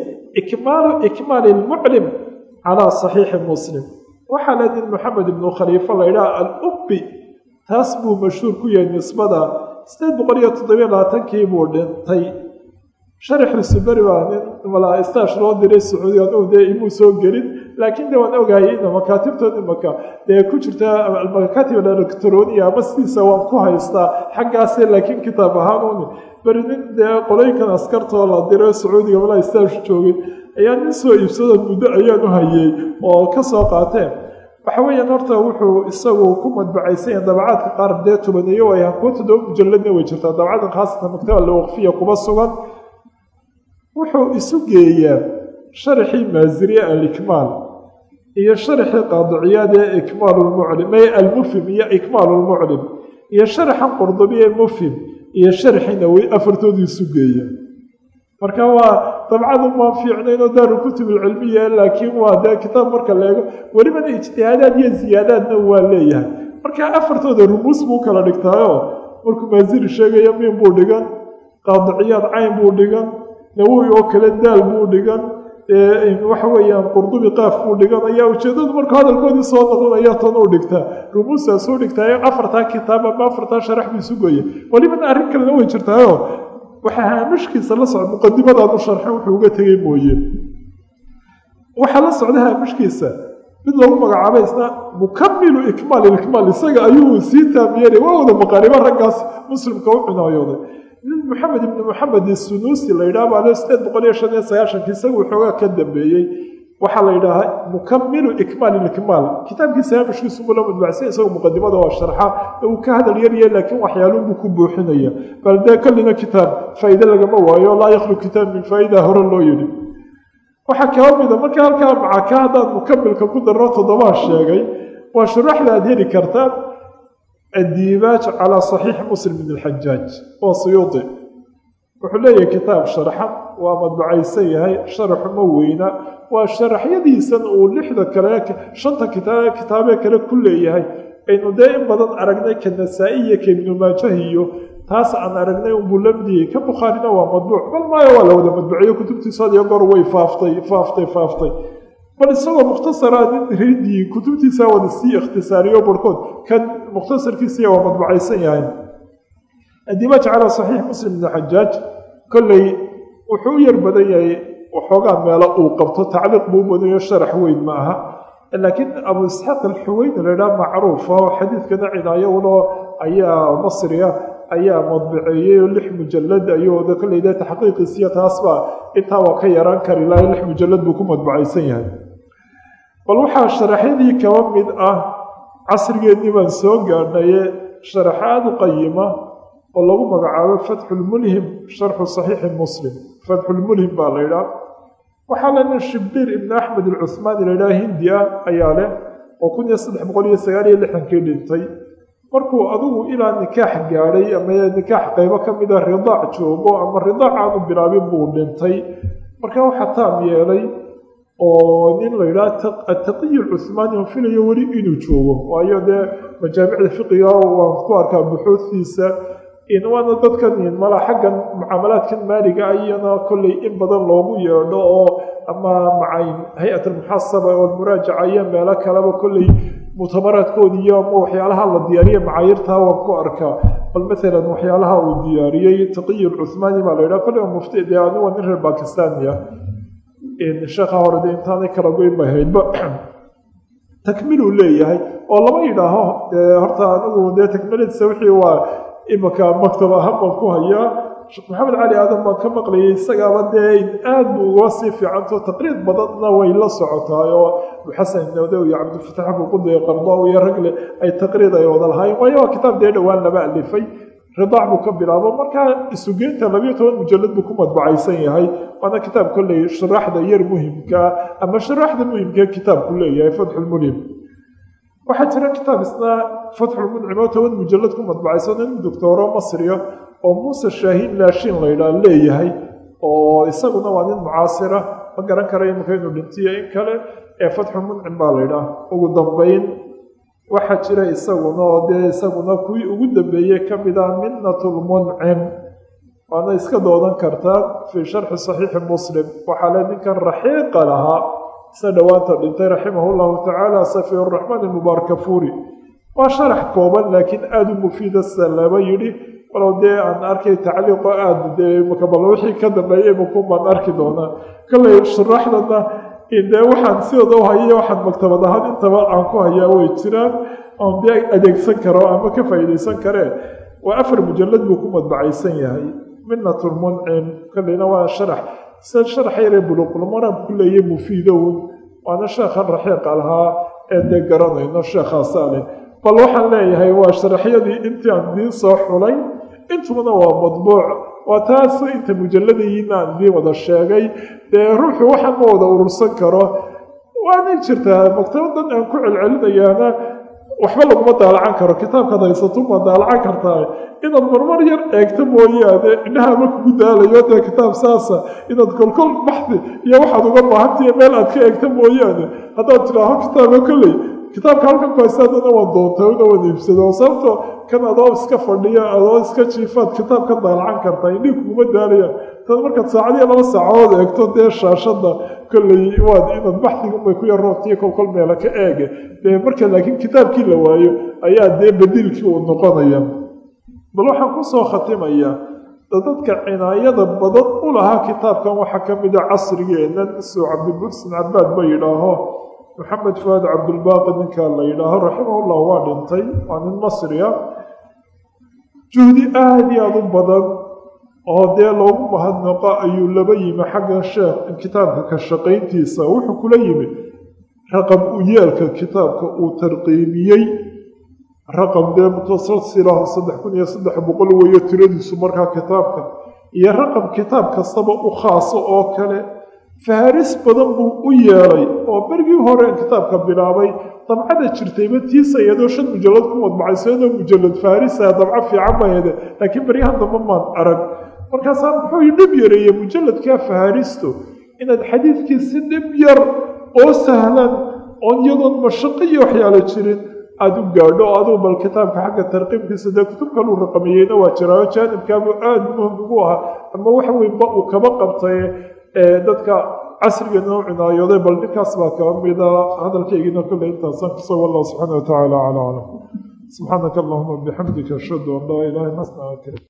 ikmaal al-mu'lim ala sahih muslim وحالد محمد بن خليفة الله الأبي تاسبو مشهور كوية النسبة سنة بقرية تضبيع تنكيبورد تي شرح السبري ولا استاشرون دري السعودية أنه دي إموسو قريد لكن دي وانو قايين مكاتبتو دي مكا دي كوشرتا المكاتب الإلكترونية بس سوام كوها يستا حقا سير لكن كتابها نوني برنين دي قولي كان أسكرتو الله دري السعودية ولا استاشرون ayaan soo iibsada muddo ayaan u hayay oo ka soo qaateen waxa weeyaan horta wuxuu isagu ku madbacaysan dabacadka qaar de tubanayo ay ku todo mujalladna way jirtaa dabacada khaasatan maktabada lawqfiya kuma sugan wuxuu isu geeyaa sharxi maaziriya al-ikmal iyo sharxi qaadiciyad ee ikmal al-mu'lim ay al-mufhim iyo ikmal al-mu'lim iyo sharxi qurdubi ee mufhim iyo sharxi nawi afartoodii isu geeyaa marka waa dabcadu ma fiicnayno daar kutub cilmiya laakiin waa da kitaab marka leego waliba ijtihaadaad iyo ziyaadaadna waa leeyahay marka afartooda rumus buu kala dhigtaayo markuu maazir sheegayo min buu dhigan qaadiciyad cayn buu dhigan nawawi oo kale daal buu dhigan waxa weeyaan qurdubi qaaf buu dhigan ayaa ujeedadu marka hadalkoodii soo noqonaya tan uu dhigtaa rumusa soo dhigtaayo afarta kitaab ama afarta sharax buu sugayo waliba arrin kale way jirtaayo waxa mashkiisa la socdo muqadimada uu sharxay wuxuu uga tagay mooyee waxa la socdaha mashkiisa mid lagu magacaabay isna mukamilu ikmaal ilkmaal isaga ayuu sii taamiyeenay waa wada maqaaribo raggaas muslimka u cunaayooday nin maxamed ibni maxamed isunuusi la yidhaha baa 895 isagu waxoogaa ka dambeeyey waxaa la yidhaahaa mukamilu ikmaal ilkmaal kitaabkiisa haamishkiisu mula madbacsan isagoo muqadimada waa sharxa uu ka hadal yaryahay laakiin waxyaaluunbuu ku buuxinaya bal dee kollina kitaab faa'iide lagama waayo laa yakhlu kitaab min faa'ida hore loo yidhi waxaa kaba mida marka halkaa maca ka haddaad mukamilka ku darro 7 sheegay waa shuraxda aad heli kartaa addiibaaj calaa saxiixi muslim ibn alxajaaj waa suyuudi wuxuu leeyahay kitaab sharxan waa madbacaysan yahay sharaxu ma weyna waa sharaxyadiisan uu 6 kale 5 kitaabee kale ku leeyahay aynu dee in badan aragnay ka nasaa-i iyo ka ibnu maajah iyo taas aan aragnay unbuu la midiyey ka bukhaarina waa madbuuc bal maayo waa la wada madbuuciyo kutubtiisu had iyo goor way faaftay bal isagoo mukhtasara nin ridii kutubtiisa wada sii ikhtisaariyo barkood kan mukhtasarkiisa waa madbucaysan yahay addiibaaj calaa saxiix muslim ibn xajaaj kolley wuxuu u yar badan yahay waxoogaa meelo uu qabto tacliiq buu badayo sharax weyn ma aha laakiin abu isxaaq alxuweyni la yidhaha macruufa oo xadiidkana cinaayo ulo ayaa masriya ayaa madbuceeyey oo 6 mujallad ayuu kolleyda taxqiiqiisiya taasba intaa waa ka yaraan kari lahay 6 mujallad buu ku madbucaysan yahay bal waxaa sharaxyadii kaba mid ah casrigeedii baan soo gaadhaye sharaxaad u qayima oo lagu magacaabo fatxulmulhim sharxu saxiixi muslim fatxulmulhim baa la yidhaha waxaa lena shibir ibn axmed alcuhmaani la yidhaha hindi ah ayaa leh oo 1369 dhintay markuu adigu ilaa nikaax gaadhay ama nikaax qaybo ka mida ridaac joogo ama ridaac aanu bilaabin buu dhintay marka waxaa taam yeelay oo nin la yidhaha ataqiy alcuhmaani on filayo weli inuu joogo waayo dee majaamicda fiqiga waan ku arkaa buxuudtiisa waana dadkan mala xaggan mucaamalaadkan maaliga ayana kolley in badan loogu yeedho oo ama macayn hay-at almuxasaba oo almuraajaca iyo meelo kaleba kolley mutamaraadkoodii iyo ama waxyaalaha la diyaariyey macaayirtaa waan ku arkaa bal maalan waxyaalaha uu diyaariyey taqiy alcuhmaani baa la yidhaha kolley mufti dee anigu nin reer bakistania sheekha hore dee intaanay kala goyn bay haydba takmiluu leeyahay oo lama yidhaaho dee horta anigu dee takmiladiisa wixii waa imaka maktab ahaan baan ku hayaa sheekh maxamed cali aadan baan ka maqlayay isagaaba dee aad buu uga sii fiicanto taqriid badanna way la socotaay oo abuxasan nawdow iyo cabdilfatax buuqudi qardaw iyo ragle ay taqriid ay wada lahaayeen waayo waa kitaab dee dhowaan laba alifay ridaac buu ka bilaabo markaa isugeynta 12 mujallad buu ku madbacaysan yahay waana kitaab kolley sharaxda yar muhimka ama sharaxda muhimka kitaabku leeyahay fatxulmulhim waxaa jira kitaab isna fatxulmuncim oo 10 mujallad ku madbacaysan nin doctoro masriya oo muuse shaahiin laashin la yidhaha leeyahay oo isaguna waa nin mucaasira ma garan kara imika inuu dhintiyo in kale ee fatxulmuncim baa la yidhaha ugu dambeyn waxaa jira isaguna oo dee isaguna kuwii ugu dambeeyey ka mid ah minnatulmuncim waana iska doodan kartaa fii sharxi saxiixi muslim waxaa le ninkan raxiiqa lahaa isna dhowaanta dhintay raximah llahu tacaala safiy raxmaan almubaarakafuuri waa sharax kooban laakiin aada u mufiida sida laba yidhi walow dee aan arkay tacliiqo aada dee makabal wixii ka dambeeyey makun baan arki doonaa kolley sharaxdana dee waxaan sidooda u hayay waxaan maktabad ahaan intaba aan ku hayaa way jiraan oon dee adeegsan karo ama ka faa'iidaysan karee waa 4 mujallad buu ku madbacaysan yahay minnatulmuncim kolleyna waa sharax sida sharax yaree buluqulmaram ku leeyay mufiidow waana sheekhan raxiiqa lahaa ee dee garanayno sheekhaasaa leh bal waxaan leeyahay waa sharaxyadii intii aan idiin soo xulay intubana waa madbuuc waa taas inta mujalladiina aan idiin wada sheegay dee ruuxu waxaan ma wada urursan karo waanay jirtaa maktabadan aan ku celcelinayaana waxba laguma daalacan karo kitaabkaad haysato ma daalacan kartaa inaad marmar yar eegto mooyaane indhahama kugu daalayo dee kitaab saasa inaad kolkol baxdi iyo waxaad uga baahantiiyo meel aad ka eegto mooyaane haddaad tidhaaho kitaaba kolley kitaabka halkan ku haysaadana waan doonta una wada iibsado sababto kan adoo iska fadhiya adoo iska jiifaad kitaab ka daalacan kartaa indhii kuguma daalaya tad markaad saacadiyo 2 saacadood eegto dee shaashada kolley waad inaad baxdigunbay ku yaroobtiyo kolkol meela ka eege dee marka laakiin kitaabkii la waayo ayaa dee badiilkii uu noqonaya bal waxaan kusoo khatimayaa dadka cinaayada badan u lahaa kitaabkan waxaa ka mid a casrigeennan suu cabdimuxsin cabaad ba yidhaaho maxamed fuaad cabdulbaaqi ninkaa la yidhaaho raximahullah waa dhintay waa nin masriya juhdi aada iyo aada u badan oo dee loogu mahadnaqo ayuu laba yimi xagga sheekh kitaabka ka shaqayntiisa wuxuu kula yimi raqam u yeelka kitaabka uu tarqiimiyey raqam dee mutasalsilah 3300 weeye tiradiisu markaa kitaabka iyo raqam kitaab kastaba u khaaso oo kale faaris badan buu u yeelay oo bergii hore kitaabka bilaabay dabcada jirtayba tiisa iyadoo 5 mujallad ku wadbacayseedoo mujallad faarisa dabco fiican bayade laakiin beryahan dambe maan arag markaasaa muxuu dhib yareeyey mujalladkaa faaristo inaad xadiidkii si dhib yar oo sahlan oon iyadoon mashaqo iyo waxyaalo jirin aada u gaadho o aduu bal kitaabka xagga tarqiibkiisa dee kutub kaluu raqamiyeyna waa jiraayo jaanibkaabuu aada muhim ugu ahaa ama waxa weynba uu kaba qabtay dadka casriga noo cinaayooday bal ninkaas baa kaba mida hadalkaygiina kolley intaasaan kusoo wallahu subxaana watacaala calaa aclam subxaanaka allahuma bixamdika ashhadu an laa ilaha illa anta